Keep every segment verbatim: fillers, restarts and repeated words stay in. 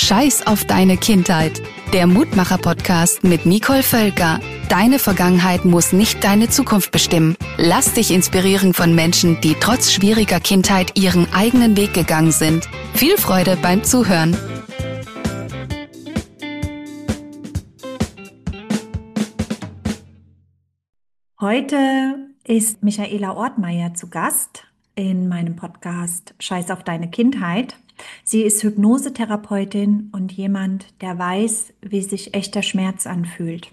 Scheiß auf deine Kindheit. Der Mutmacher-Podcast mit Nicole Völker. Deine Vergangenheit muss nicht deine Zukunft bestimmen. Lass dich inspirieren von Menschen, die trotz schwieriger Kindheit ihren eigenen Weg gegangen sind. Viel Freude beim Zuhören. Heute ist Michaela Ortmeier zu Gast in meinem Podcast Scheiß auf deine Kindheit. Sie ist Hypnosetherapeutin und jemand, der weiß, wie sich echter Schmerz anfühlt.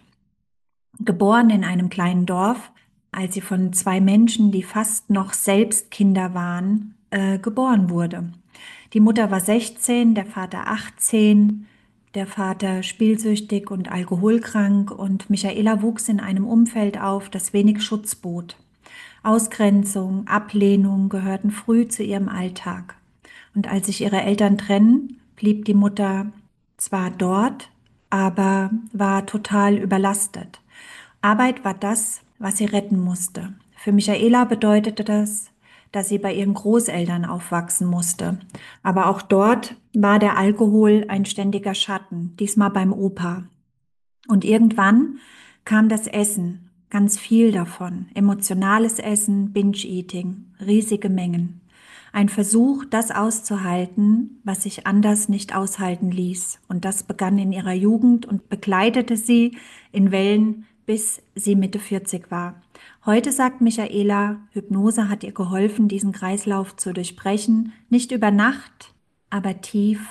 Geboren in einem kleinen Dorf, als sie von zwei Menschen, die fast noch selbst Kinder waren, äh, geboren wurde. Die Mutter war sechzehn, der Vater achtzehn, der Vater spielsüchtig und alkoholkrank, und Michaela wuchs in einem Umfeld auf, das wenig Schutz bot. Ausgrenzung, Ablehnung gehörten früh zu ihrem Alltag. Und als sich ihre Eltern trennen, blieb die Mutter zwar dort, aber war total überlastet. Arbeit war das, was sie retten musste. Für Michaela bedeutete das, dass sie bei ihren Großeltern aufwachsen musste. Aber auch dort war der Alkohol ein ständiger Schatten, diesmal beim Opa. Und irgendwann kam das Essen, ganz viel davon. Emotionales Essen, Binge-Eating, riesige Mengen. Ein Versuch, das auszuhalten, was sich anders nicht aushalten ließ. Und das begann in ihrer Jugend und begleitete sie in Wellen, bis sie Mitte vierzig war. Heute sagt Michaela, Hypnose hat ihr geholfen, diesen Kreislauf zu durchbrechen. Nicht über Nacht, aber tief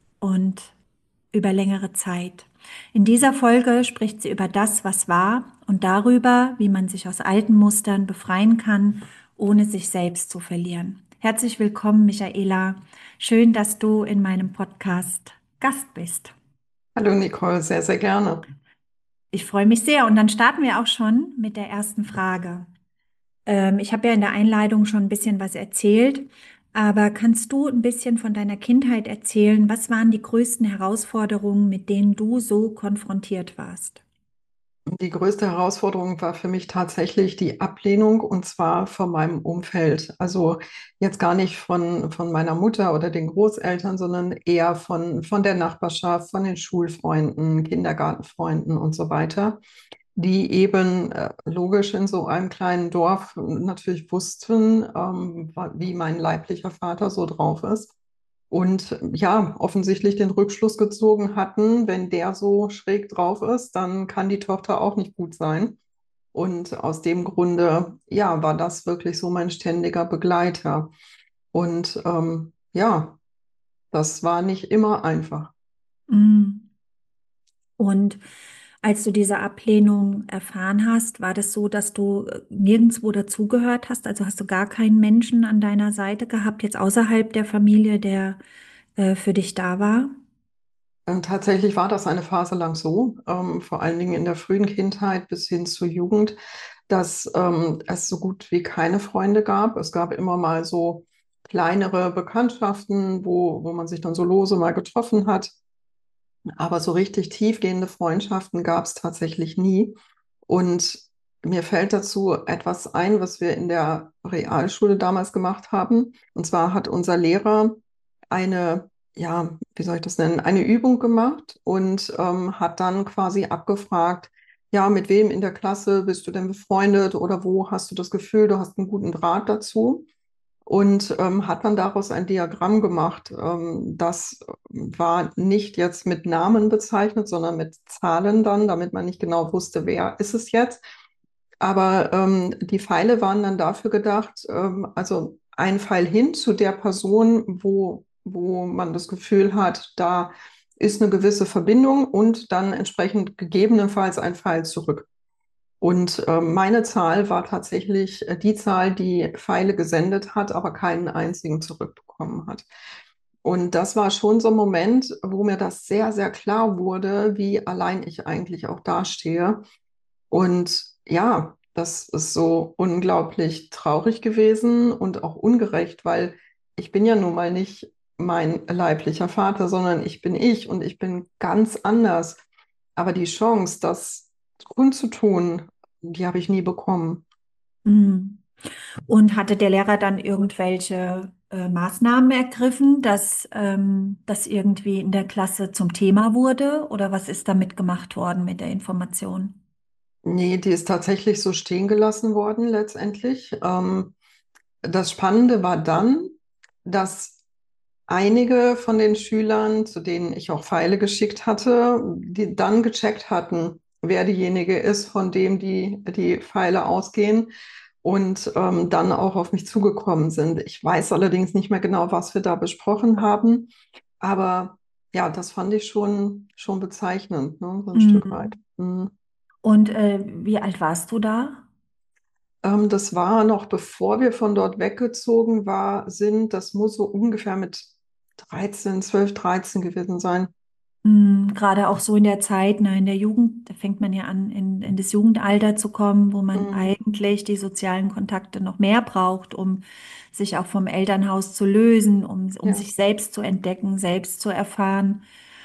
und über längere Zeit. In dieser Folge spricht sie über das, was war, und darüber, wie man sich aus alten Mustern befreien kann, ohne sich selbst zu verlieren. Herzlich willkommen, Michaela. Schön, dass du in meinem Podcast Gast bist. Hallo Nicole, sehr, sehr gerne. Ich freue mich sehr. Und dann starten wir auch schon mit der ersten Frage. Ähm, ich habe ja in der Einleitung schon ein bisschen was erzählt, aber kannst du ein bisschen von deiner Kindheit erzählen? Was waren die größten Herausforderungen, mit denen du so konfrontiert warst? Die größte Herausforderung war für mich tatsächlich die Ablehnung, und zwar von meinem Umfeld. Also jetzt gar nicht von, von meiner Mutter oder den Großeltern, sondern eher von, von der Nachbarschaft, von den Schulfreunden, Kindergartenfreunden und so weiter, die eben äh, logisch in so einem kleinen Dorf natürlich wussten, ähm, wie mein leiblicher Vater so drauf ist. Und ja, offensichtlich den Rückschluss gezogen hatten, wenn der so schräg drauf ist, dann kann die Tochter auch nicht gut sein. Und aus dem Grunde, ja, war das wirklich so mein ständiger Begleiter. Und ähm, ja, das war nicht immer einfach. Mm. Und als du diese Ablehnung erfahren hast, war das so, dass du äh, nirgendwo dazugehört hast? Also hast du gar keinen Menschen an deiner Seite gehabt, jetzt außerhalb der Familie, der äh, für dich da war? Und tatsächlich war das eine Phase lang so, ähm, vor allen Dingen in der frühen Kindheit bis hin zur Jugend, dass ähm, es so gut wie keine Freunde gab. Es gab immer mal so kleinere Bekanntschaften, wo, wo man sich dann so lose mal getroffen hat. Aber so richtig tiefgehende Freundschaften gab es tatsächlich nie. Und mir fällt dazu etwas ein, was wir in der Realschule damals gemacht haben. Und zwar hat unser Lehrer eine, ja, wie soll ich das nennen, eine Übung gemacht und ähm, hat dann quasi abgefragt, ja, mit wem in der Klasse bist du denn befreundet oder wo hast du das Gefühl, du hast einen guten Draht dazu? Und ähm, hat dann daraus ein Diagramm gemacht. Ähm, das war nicht jetzt mit Namen bezeichnet, sondern mit Zahlen dann, damit man nicht genau wusste, wer ist es jetzt. Aber ähm, die Pfeile waren dann dafür gedacht, ähm, also ein Pfeil hin zu der Person, wo, wo man das Gefühl hat, da ist eine gewisse Verbindung, und dann entsprechend gegebenenfalls ein Pfeil zurück. Und äh, meine Zahl war tatsächlich äh, die Zahl, die Pfeile gesendet hat, aber keinen einzigen zurückbekommen hat. Und das war schon so ein Moment, wo mir das sehr, sehr klar wurde, wie allein ich eigentlich auch dastehe. Und ja, das ist so unglaublich traurig gewesen und auch ungerecht, weil ich bin ja nun mal nicht mein leiblicher Vater, sondern ich bin ich und ich bin ganz anders. Aber die Chance, das kundzutun, die habe ich nie bekommen. Mm. Und hatte der Lehrer dann irgendwelche äh, Maßnahmen ergriffen, dass ähm, das irgendwie in der Klasse zum Thema wurde? Oder was ist damit gemacht worden mit der Information? Nee, die ist tatsächlich so stehen gelassen worden letztendlich. Ähm, das Spannende war dann, dass einige von den Schülern, zu denen ich auch Pfeile geschickt hatte, die dann gecheckt hatten, wer diejenige ist, von dem die, die Pfeile ausgehen und ähm, dann auch auf mich zugekommen sind. Ich weiß allerdings nicht mehr genau, was wir da besprochen haben, aber ja, das fand ich schon, schon bezeichnend, ne, so ein Stück weit. Mhm. Mhm. Und äh, wie alt warst du da? Ähm, das war noch bevor wir von dort weggezogen war, sind, das muss so ungefähr mit dreizehn, zwölf, dreizehn gewesen sein. Mm, Gerade auch so in der Zeit, ne, in der Jugend, da fängt man ja an, in, in das Jugendalter zu kommen, wo man Mhm. eigentlich die sozialen Kontakte noch mehr braucht, um sich auch vom Elternhaus zu lösen, um, um Ja. sich selbst zu entdecken, selbst zu erfahren.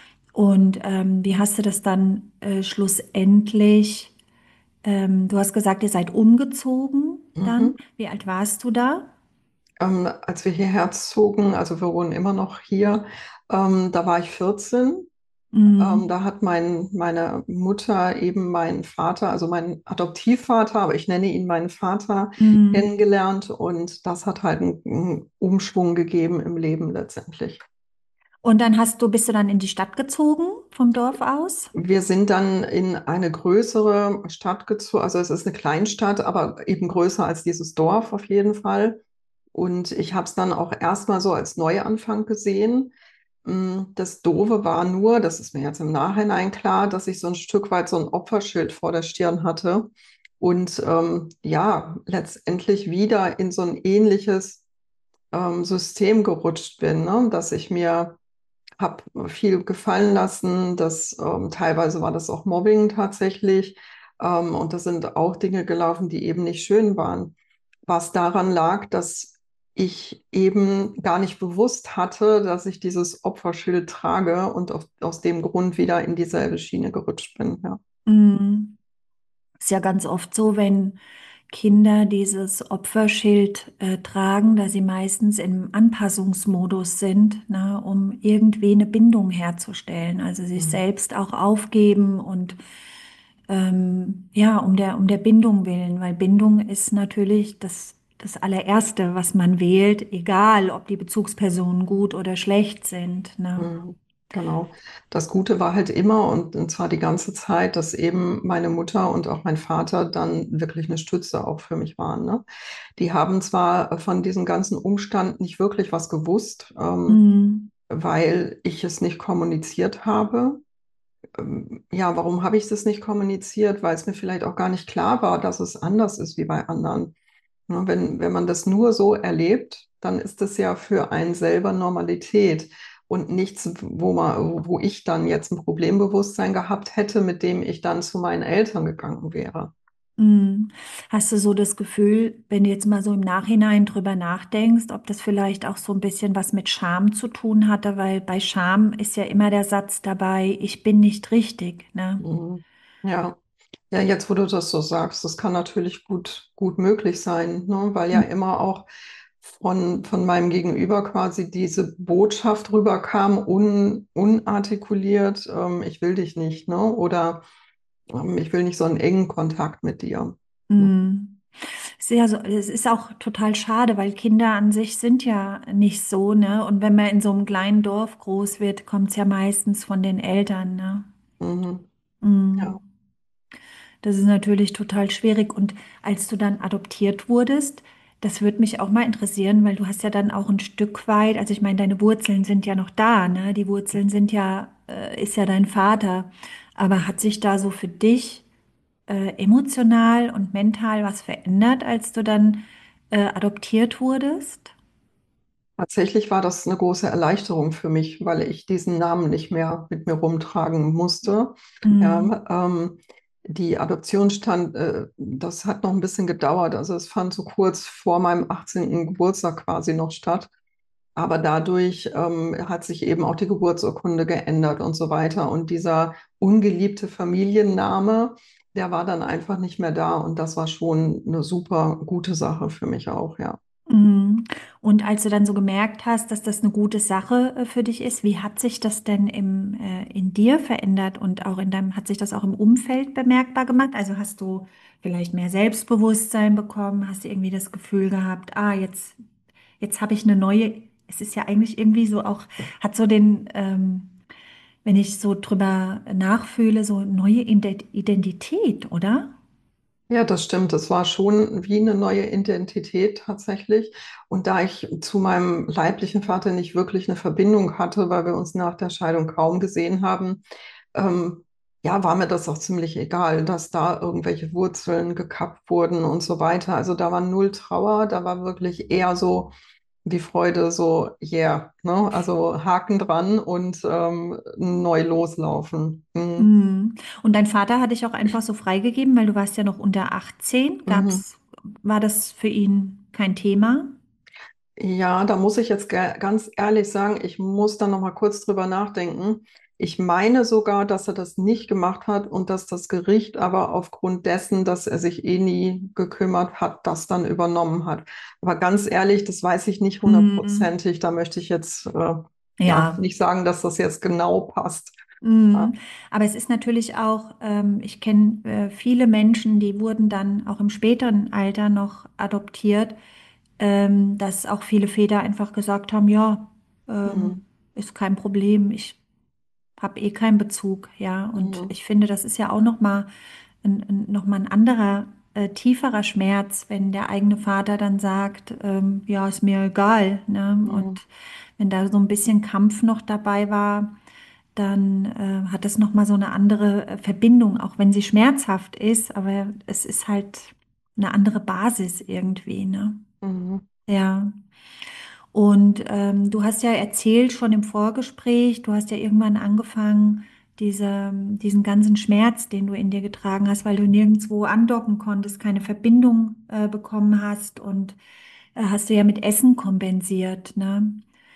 Und ähm, wie hast du das dann äh, schlussendlich? Ähm, du hast gesagt, ihr seid umgezogen dann. Mhm. Wie alt warst du da? Ähm, als wir hierher zogen, also wir wohnen immer noch hier, ähm, da war ich vierzehn. Ähm, Mm, da hat mein, meine Mutter eben meinen Vater, also meinen Adoptivvater, aber ich nenne ihn meinen Vater, mm. kennengelernt und das hat halt einen, einen Umschwung gegeben im Leben letztendlich. Und dann hast du, bist du dann in die Stadt gezogen vom Dorf aus? Wir sind dann in eine größere Stadt gezogen, also es ist eine Kleinstadt, aber eben größer als dieses Dorf auf jeden Fall. Und ich habe es dann auch erstmal so als Neuanfang gesehen. Mm, Das Doofe war nur, das ist mir jetzt im Nachhinein klar, dass ich so ein Stück weit so ein Opferschild vor der Stirn hatte und ähm, ja, letztendlich wieder in so ein ähnliches ähm, System gerutscht bin, ne? Dass ich mir habe viel gefallen lassen. Das, ähm, teilweise war das auch Mobbing tatsächlich. Ähm, und das sind auch Dinge gelaufen, die eben nicht schön waren. Was daran lag, dass ich eben gar nicht bewusst hatte, dass ich dieses Opferschild trage und auf, aus dem Grund wieder in dieselbe Schiene gerutscht bin. Ja. Mm. Ist ja ganz oft so, wenn Kinder dieses Opferschild äh, tragen, da sie meistens im Anpassungsmodus sind, ne, um irgendwie eine Bindung herzustellen, also sich Mhm. selbst auch aufgeben und ähm, ja, um der, um der Bindung willen, weil Bindung ist natürlich das, das allererste, was man wählt, egal ob die Bezugspersonen gut oder schlecht sind, ne. Mhm. Genau. Das Gute war halt immer und, und zwar die ganze Zeit, dass eben meine Mutter und auch mein Vater dann wirklich eine Stütze auch für mich waren. Ne? Die haben zwar von diesem ganzen Umstand nicht wirklich was gewusst, ähm, Mm, weil ich es nicht kommuniziert habe. Ähm, ja, warum habe ich das nicht kommuniziert? Weil es mir vielleicht auch gar nicht klar war, dass es anders ist wie bei anderen. Ne, wenn, wenn man das nur so erlebt, dann ist das ja für einen selber Normalität und nichts, wo man, wo ich dann jetzt ein Problembewusstsein gehabt hätte, mit dem ich dann zu meinen Eltern gegangen wäre. Mm. Hast du so das Gefühl, wenn du jetzt mal so im Nachhinein drüber nachdenkst, ob das vielleicht auch so ein bisschen was mit Scham zu tun hatte? Weil bei Scham ist ja immer der Satz dabei, ich bin nicht richtig, ne? Mhm. Ja. Ja, jetzt, wo du das so sagst, das kann natürlich gut, gut möglich sein, ne? Weil ja immer auch von, von meinem Gegenüber quasi diese Botschaft rüberkam, un, unartikuliert, ähm, ich will dich nicht, ne? Oder ähm, ich will nicht so einen engen Kontakt mit dir. Mm. Sehr so, es ist auch total schade, weil Kinder an sich sind ja nicht so, ne? Und wenn man in so einem kleinen Dorf groß wird, kommt es ja meistens von den Eltern, ne? Mhm. Mm. Ja, Das ist natürlich total schwierig. Und als du dann adoptiert wurdest, das würde mich auch mal interessieren, weil du hast ja dann auch ein Stück weit, also ich meine, deine Wurzeln sind ja noch da, ne? Die Wurzeln sind ja, äh, ist ja dein Vater. Aber hat sich da so für dich äh, emotional und mental was verändert, als du dann äh, adoptiert wurdest? tatsächlich war das eine große Erleichterung für mich, weil ich diesen Namen nicht mehr mit mir rumtragen musste. Mm, Ja, ähm, die Adoption stand, äh, das hat noch ein bisschen gedauert. Also es fand so kurz vor meinem achtzehnten. Geburtstag quasi noch statt. Aber dadurch ähm, hat sich eben auch die Geburtsurkunde geändert und so weiter. Und dieser ungeliebte Familienname, der war dann einfach nicht mehr da. Und das war schon eine super gute Sache für mich auch, ja. Mhm. Und als du dann so gemerkt hast, dass das eine gute Sache äh, für dich ist, wie hat sich das denn im, äh, in dir verändert und auch in deinem, hat sich das auch im Umfeld bemerkbar gemacht? Also hast du vielleicht mehr Selbstbewusstsein bekommen? Hast du irgendwie das Gefühl gehabt, ah, jetzt, jetzt habe ich eine neue, es ist ja eigentlich irgendwie so auch, hat so den, ähm, wenn ich so drüber nachfühle, so neue Ide- Identität, oder? Ja, das stimmt. Es war schon wie eine neue Identität tatsächlich. Und da ich zu meinem leiblichen Vater nicht wirklich eine Verbindung hatte, weil wir uns nach der Scheidung kaum gesehen haben, ähm, ja, war mir das auch ziemlich egal, dass da irgendwelche Wurzeln gekappt wurden und so weiter. Also da war null Trauer, da war wirklich eher so die Freude, so, yeah, ne? Also Haken dran und ähm, neu loslaufen. Mhm. Mhm. Und dein Vater hat dich auch einfach so freigegeben, weil du warst ja noch unter achtzehn. Mhm. Gab's, war das für ihn kein Thema? Ja, da muss ich jetzt ga- ganz ehrlich sagen, ich muss da noch mal kurz drüber nachdenken. Ich meine sogar, dass er das nicht gemacht hat und dass das Gericht aber aufgrund dessen, dass er sich eh nie gekümmert hat, das dann übernommen hat. Aber ganz ehrlich, das weiß ich nicht Mhm. hundertprozentig. Da möchte ich jetzt äh, ja Ja. nicht sagen, dass das jetzt genau passt. Mhm. Ja. Aber es ist natürlich auch, ähm, ich kenne äh, viele Menschen, die wurden dann auch im späteren Alter noch adoptiert, ähm, dass auch viele Väter einfach gesagt haben, ja, ähm, Mhm. ist kein Problem, ich habe eh keinen Bezug, ja. Und Mhm. ich finde, das ist ja auch noch mal ein, ein, noch mal ein anderer, äh, tieferer Schmerz, wenn der eigene Vater dann sagt, ähm, ja, ist mir egal, ne? Und Mhm. wenn da so ein bisschen Kampf noch dabei war, dann äh, hat es noch mal so eine andere äh, Verbindung, auch wenn sie schmerzhaft ist, aber es ist halt eine andere Basis irgendwie, ne? Mhm. Ja. Und ähm, du hast ja erzählt schon im Vorgespräch, du hast ja irgendwann angefangen, diese, diesen ganzen Schmerz, den du in dir getragen hast, weil du nirgendwo andocken konntest, keine Verbindung äh, bekommen hast und äh, hast du ja mit Essen kompensiert, ne?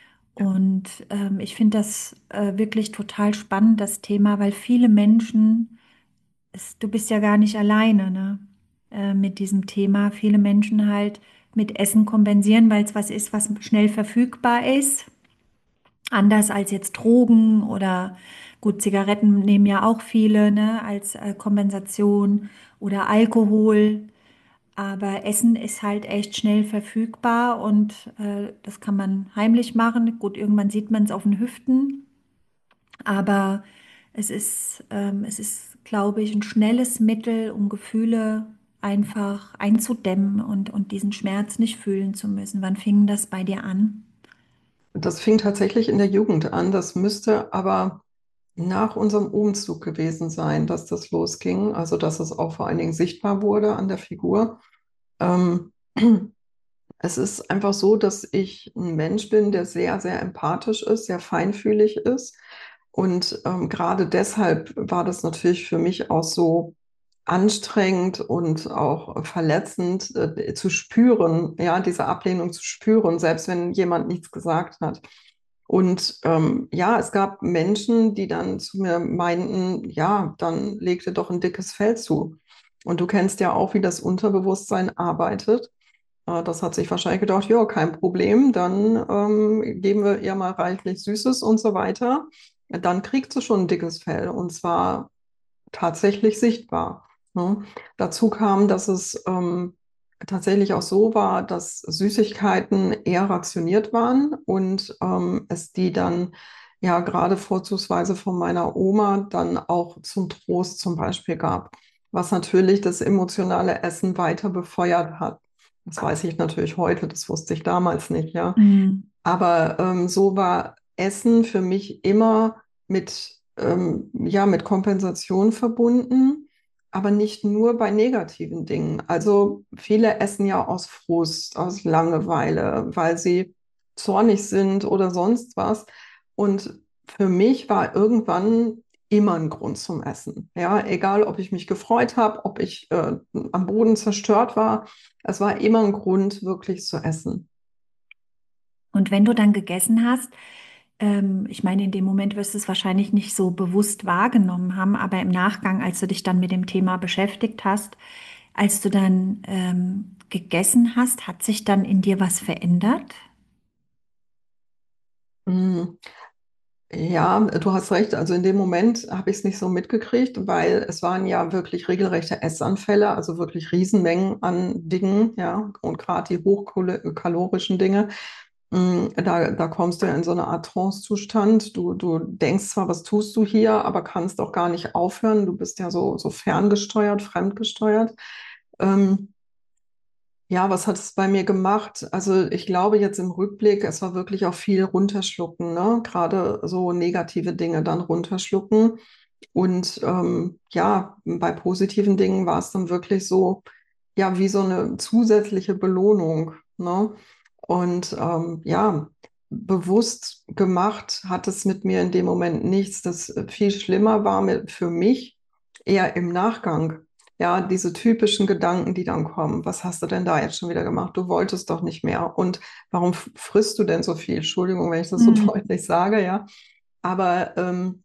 Und ähm, ich finde das äh, wirklich total spannend, das Thema, weil viele Menschen, es, du bist ja gar nicht alleine, ne? Äh, mit diesem Thema. Viele Menschen halt mit Essen kompensieren, weil es was ist, was schnell verfügbar ist. Anders als jetzt Drogen oder gut, Zigaretten nehmen ja auch viele, ne, als äh, Kompensation oder Alkohol. Aber Essen ist halt echt schnell verfügbar und äh, das kann man heimlich machen. Gut, irgendwann sieht man es auf den Hüften, aber es ist, ähm, es ist, glaube ich, ein schnelles Mittel, um Gefühle einfach einzudämmen und, und diesen Schmerz nicht fühlen zu müssen. Wann fing das bei dir an? Das fing tatsächlich in der Jugend an. Das müsste aber nach unserem Umzug gewesen sein, dass das losging. Also, dass es auch vor allen Dingen sichtbar wurde an der Figur. Ähm, Es ist einfach so, dass ich ein Mensch bin, der sehr, sehr empathisch ist, sehr feinfühlig ist. Und ähm, gerade deshalb war das natürlich für mich auch so anstrengend und auch verletzend äh, zu spüren, ja, diese Ablehnung zu spüren, selbst wenn jemand nichts gesagt hat. Und ähm, ja, es gab Menschen, die dann zu mir meinten, ja, dann leg dir doch ein dickes Fell zu. Und du kennst ja auch, wie das Unterbewusstsein arbeitet. Äh, Das hat sich wahrscheinlich gedacht, ja, kein Problem, dann ähm, geben wir ihr mal reichlich Süßes und so weiter. Dann kriegt sie schon ein dickes Fell und zwar tatsächlich sichtbar. Ne? Dazu kam, dass es ähm, tatsächlich auch so war, dass Süßigkeiten eher rationiert waren und ähm, es die dann ja gerade vorzugsweise von meiner Oma dann auch zum Trost zum Beispiel gab, was natürlich das emotionale Essen weiter befeuert hat. Das weiß ich natürlich heute, das wusste ich damals nicht, ja. Mm. Aber ähm, so war Essen für mich immer mit, ähm, ja, mit Kompensation verbunden, aber nicht nur bei negativen Dingen. Also viele essen ja aus Frust, aus Langeweile, weil sie zornig sind oder sonst was. Und für mich war irgendwann immer ein Grund zum Essen. Ja, egal, ob ich mich gefreut habe, ob ich äh, am Boden zerstört war, es war immer ein Grund, wirklich zu essen. Und wenn du dann gegessen hast, ähm, ich meine, in dem Moment wirst du es wahrscheinlich nicht so bewusst wahrgenommen haben, aber im Nachgang, als du dich dann mit dem Thema beschäftigt hast, als du dann ähm, gegessen hast, hat sich dann in dir was verändert? Mm, Ja, du hast recht. Also in dem Moment habe ich es nicht so mitgekriegt, weil es waren ja wirklich regelrechte Essanfälle, also wirklich Riesenmengen an Dingen, ja, und gerade die hochkalorischen Dinge. Mm, Da, da kommst du ja in so eine Art Trance-Zustand. Du, du denkst zwar, was tust du hier, aber kannst auch gar nicht aufhören. Du bist ja so, so ferngesteuert, fremdgesteuert. Ähm, ja, was hat es bei mir gemacht? Also ich glaube jetzt im Rückblick, es war wirklich auch viel runterschlucken, ne? Gerade so negative Dinge dann runterschlucken. Und ähm, ja, bei positiven Dingen war es dann wirklich so, ja, wie so eine zusätzliche Belohnung, ne? Und ähm, ja, bewusst gemacht hat es mit mir in dem Moment nichts. Das viel schlimmer war mit, für mich eher im Nachgang. Ja, diese typischen Gedanken, die dann kommen. Was hast du denn da jetzt schon wieder gemacht? Du wolltest doch nicht mehr. Und warum f- frisst du denn so viel? Entschuldigung, wenn ich das so Mhm. deutlich sage, ja. Aber ähm,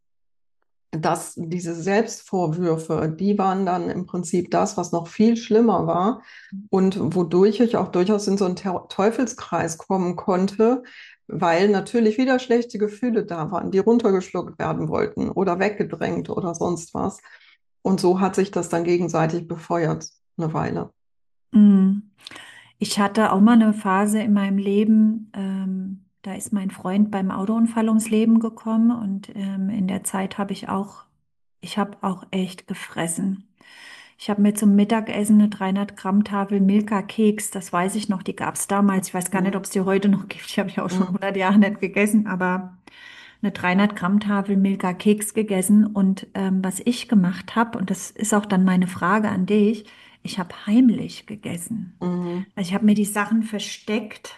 dass diese Selbstvorwürfe, die waren dann im Prinzip das, was noch viel schlimmer war und wodurch ich auch durchaus in so einen Teu- Teufelskreis kommen konnte, weil natürlich wieder schlechte Gefühle da waren, die runtergeschluckt werden wollten oder weggedrängt oder sonst was. Und so hat sich das dann gegenseitig befeuert, eine Weile. Mhm. Ich hatte auch mal eine Phase in meinem Leben, ähm, da ist mein Freund beim Autounfall ums Leben gekommen und ähm, in der Zeit habe ich auch, ich habe auch echt gefressen. Ich habe mir zum Mittagessen eine dreihundert Gramm Tafel Milka-Keks, das weiß ich noch, die gab es damals. Ich weiß gar nicht, Mhm. ob es die heute noch gibt. Die habe ich auch schon Mhm. hundert Jahre nicht gegessen, aber eine dreihundert Gramm Tafel Milka-Keks gegessen. Und ähm, was ich gemacht habe, und das ist auch dann meine Frage an dich, ich habe heimlich gegessen. Mhm. Also ich habe mir die Sachen versteckt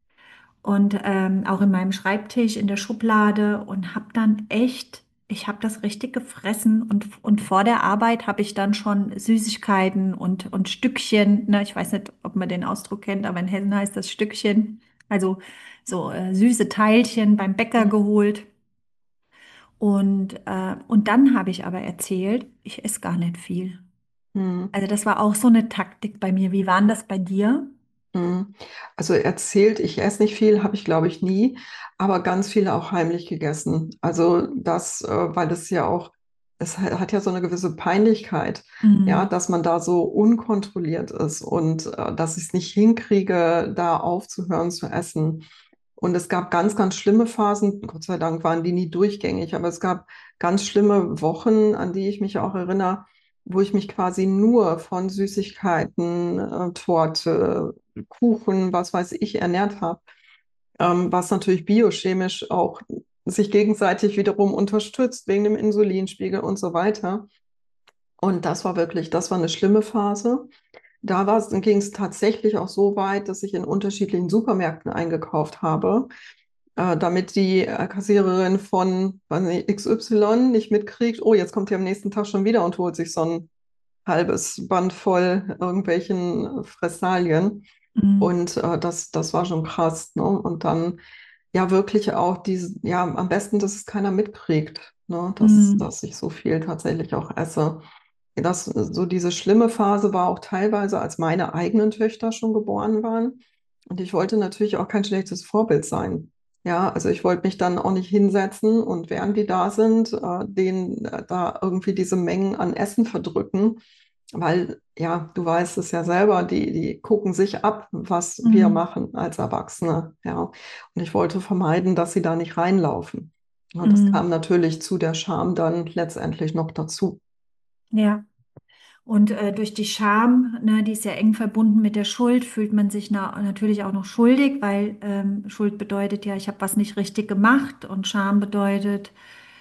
und ähm, auch in meinem Schreibtisch in der Schublade und habe dann echt, ich habe das richtig gefressen und, und vor der Arbeit habe ich dann schon Süßigkeiten und, und Stückchen, ne, ich weiß nicht, ob man den Ausdruck kennt, aber in Hessen heißt das Stückchen, also so äh, süße Teilchen beim Bäcker Mhm. geholt. Und, äh, und dann habe ich aber erzählt, ich esse gar nicht viel. Mhm. Also das war auch so eine Taktik bei mir. Wie war denn das bei dir? Mhm. Also erzählt, ich esse nicht viel, habe ich glaube ich nie, aber ganz viele auch heimlich gegessen. Also das, äh, weil es ja auch, es ha- hat ja so eine gewisse Peinlichkeit, ja, Mhm. dass man da so unkontrolliert ist und äh, dass ich es nicht hinkriege, da aufzuhören zu essen. Und es gab ganz, ganz schlimme Phasen, Gott sei Dank waren die nie durchgängig, aber es gab ganz schlimme Wochen, an die ich mich auch erinnere, wo ich mich quasi nur von Süßigkeiten, äh, Torte, Kuchen, was weiß ich, ernährt habe, ähm, was natürlich biochemisch auch sich gegenseitig wiederum unterstützt wegen dem Insulinspiegel und so weiter. Und das war wirklich, das war eine schlimme Phase. Da war es, ging es tatsächlich auch so weit, dass ich in unterschiedlichen Supermärkten eingekauft habe, äh, damit die äh, Kassiererin von weiß nicht, X Y nicht mitkriegt, oh, jetzt kommt die am nächsten Tag schon wieder und holt sich so ein halbes Band voll irgendwelchen Fressalien. Mhm. Und äh, das, das war schon krass, ne? Und dann ja wirklich auch diese, ja, am besten, dass es keiner mitkriegt, ne? Dass, Mhm. dass ich so viel tatsächlich auch esse. Das, so diese schlimme Phase war auch teilweise, als meine eigenen Töchter schon geboren waren. Und ich wollte natürlich auch kein schlechtes Vorbild sein. Ja, also ich wollte mich dann auch nicht hinsetzen und während die da sind, äh, denen äh, da irgendwie diese Mengen an Essen verdrücken. Weil, ja, du weißt es ja selber, die, die gucken sich ab, was wir Mhm. machen als Erwachsene. Ja. Und ich wollte vermeiden, dass sie da nicht reinlaufen. Ja, das kam Mhm. natürlich zu der Scham dann letztendlich noch dazu. Ja, und äh, durch die Scham, ne, die ist ja eng verbunden mit der Schuld, fühlt man sich na natürlich auch noch schuldig, weil ähm, Schuld bedeutet ja, ich habe was nicht richtig gemacht und Scham bedeutet,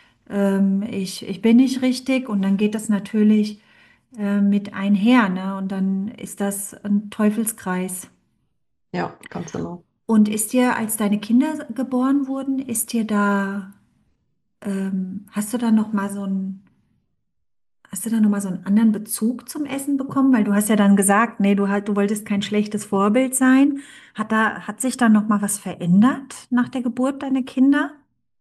ähm, ich, ich bin nicht richtig und dann geht das natürlich äh, mit einher, ne, und dann ist das ein Teufelskreis. Ja, ganz genau. Und ist dir, als deine Kinder geboren wurden, ist dir da, ähm, hast du da noch mal so ein Hast du da nochmal so einen anderen Bezug zum Essen bekommen? Weil du hast ja dann gesagt, nee, du, halt, du wolltest kein schlechtes Vorbild sein. Hat da, hat sich da nochmal was verändert nach der Geburt deiner Kinder?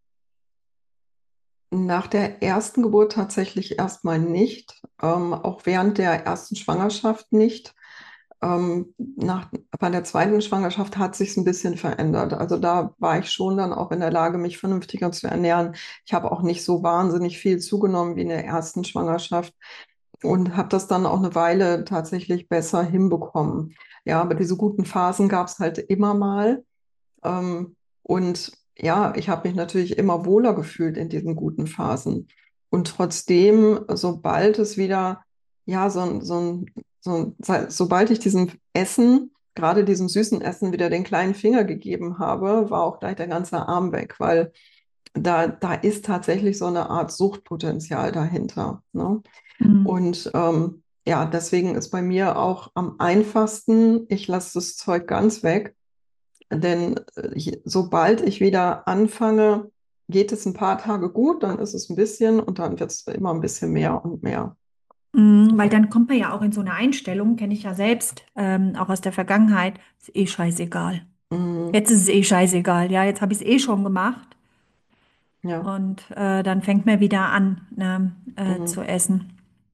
Nach der ersten Geburt tatsächlich erstmal nicht, ähm, auch während der ersten Schwangerschaft nicht. Ähm, nach, bei der zweiten Schwangerschaft hat sich ein bisschen verändert. Also da war ich schon dann auch in der Lage, mich vernünftiger zu ernähren. Ich habe auch nicht so wahnsinnig viel zugenommen wie in der ersten Schwangerschaft und habe das dann auch eine Weile tatsächlich besser hinbekommen. Ja, aber diese guten Phasen gab es halt immer mal. Ähm, und ja, ich habe mich natürlich immer wohler gefühlt in diesen guten Phasen. Und trotzdem, sobald es wieder, ja, so, ein- so, ein- so, ein- se- sobald ich diesem Essen, gerade diesem süßen Essen, wieder den kleinen Finger gegeben habe, war auch gleich der ganze Arm weg, weil da, da ist tatsächlich so eine Art Suchtpotenzial dahinter. Ne? Mhm. Und ähm, ja, deswegen ist bei mir auch am einfachsten, ich lasse das Zeug ganz weg, denn äh, ich, sobald ich wieder anfange, geht es ein paar Tage gut, dann ist es ein bisschen und dann wird es immer ein bisschen mehr und mehr. Mhm, weil dann kommt man ja auch in so eine Einstellung, kenne ich ja selbst, ähm, auch aus der Vergangenheit, ist eh scheißegal. Mhm. Jetzt ist es eh scheißegal, ja, jetzt habe ich es eh schon gemacht Ja. und äh, dann fängt man wieder an, ne, äh, zu Mhm. essen.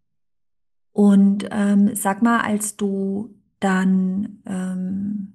Und ähm, sag mal, als du dann, ähm,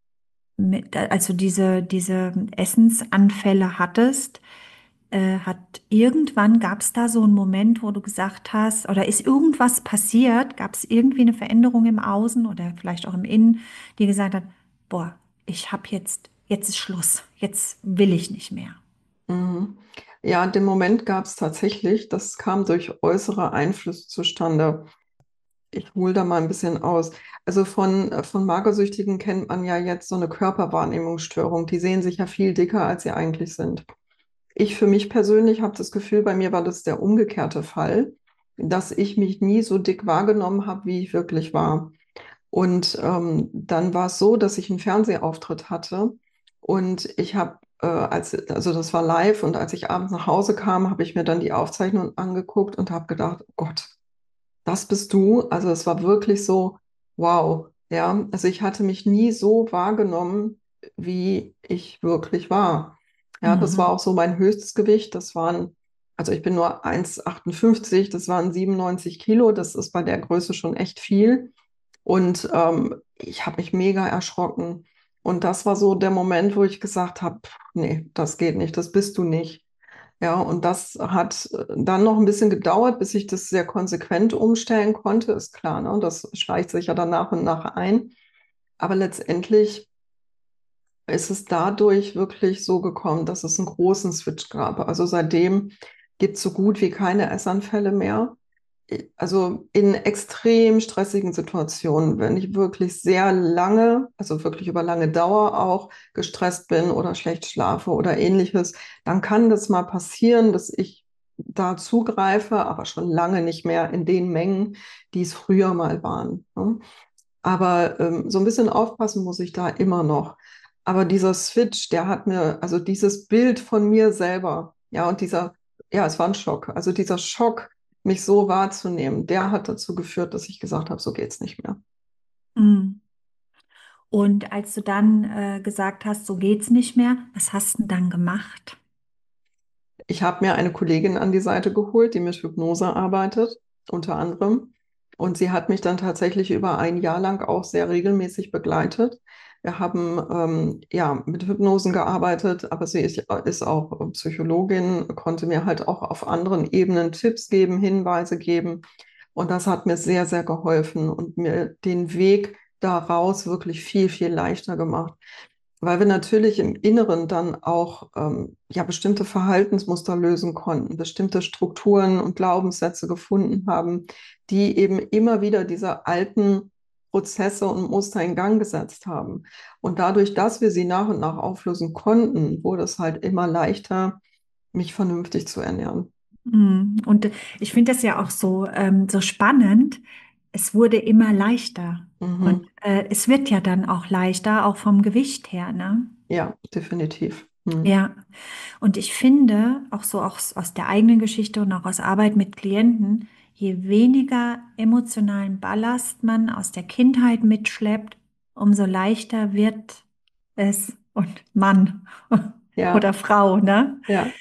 mit, als du diese, diese Essensanfälle hattest, äh, hat irgendwann, gab es da so einen Moment, wo du gesagt hast, oder ist irgendwas passiert? Gab es irgendwie eine Veränderung im Außen oder vielleicht auch im Innen, die gesagt hat, boah, ich habe jetzt, jetzt ist Schluss, jetzt will ich nicht mehr. Mhm. Ja, den Moment gab es tatsächlich. Das kam durch äußere Einflüsse zustande. Ich hole da mal ein bisschen aus. Also von, äh, von Magersüchtigen kennt man ja jetzt so eine Körperwahrnehmungsstörung. Die sehen sich ja viel dicker, als sie eigentlich sind. Ich für mich persönlich habe das Gefühl, bei mir war das der umgekehrte Fall, dass ich mich nie so dick wahrgenommen habe, wie ich wirklich war. Und ähm, dann war es so, dass ich einen Fernsehauftritt hatte und ich habe, äh, als, also das war live und als ich abends nach Hause kam, habe ich mir dann die Aufzeichnung angeguckt und habe gedacht, oh Gott, das bist du. Also es war wirklich so, wow, ja. Also ich hatte mich nie so wahrgenommen, wie ich wirklich war. Ja, das war Mhm. auch so mein höchstes Gewicht. Das waren, also ich bin nur eins Komma achtundfünfzig, das waren siebenundneunzig Kilo. Das ist bei der Größe schon echt viel. Und ähm, ich habe mich mega erschrocken. Und das war so der Moment, wo ich gesagt habe, nee, das geht nicht, das bist du nicht. Ja, und das hat äh, dann noch ein bisschen gedauert, bis ich das sehr konsequent umstellen konnte, ist klar, ne? Das schleicht sich ja dann nach und nach ein. Aber letztendlich ist es dadurch wirklich so gekommen, dass es einen großen Switch gab. Also seitdem gibt es so gut wie keine Essanfälle mehr. Also in extrem stressigen Situationen, wenn ich wirklich sehr lange, also wirklich über lange Dauer auch gestresst bin oder schlecht schlafe oder ähnliches, dann kann das mal passieren, dass ich da zugreife, aber schon lange nicht mehr in den Mengen, die es früher mal waren. Ne? Aber ähm, so ein bisschen aufpassen muss ich da immer noch. Aber dieser Switch, der hat mir, also dieses Bild von mir selber, ja, und dieser, ja, es war ein Schock. Also dieser Schock, mich so wahrzunehmen, der hat dazu geführt, dass ich gesagt habe, so geht's nicht mehr. Mhm. Und als du dann äh, gesagt hast, so geht's nicht mehr, was hast du denn dann gemacht? Ich habe mir eine Kollegin an die Seite geholt, die mit Hypnose arbeitet, unter anderem. Und sie hat mich dann tatsächlich über ein Jahr lang auch sehr regelmäßig begleitet. Wir haben ähm, ja mit Hypnosen gearbeitet, aber sie ist, ist auch Psychologin, konnte mir halt auch auf anderen Ebenen Tipps geben, Hinweise geben. Und das hat mir sehr, sehr geholfen und mir den Weg daraus wirklich viel, viel leichter gemacht. Weil wir natürlich im Inneren dann auch ähm, ja, bestimmte Verhaltensmuster lösen konnten, bestimmte Strukturen und Glaubenssätze gefunden haben, die eben immer wieder diese alten Prozesse und Muster in Gang gesetzt haben. Und dadurch, dass wir sie nach und nach auflösen konnten, wurde es halt immer leichter, mich vernünftig zu ernähren. Mhm. Und ich finde das ja auch so, ähm, so spannend. Es wurde immer leichter. Und Mhm. äh, es wird ja dann auch leichter, auch vom Gewicht her, ne? Ja, definitiv. Mhm. Ja. Und ich finde, auch so aus, aus der eigenen Geschichte und auch aus Arbeit mit Klienten, je weniger emotionalen Ballast man aus der Kindheit mitschleppt, umso leichter wird es und Mann Ja, oder Frau, ne? ja.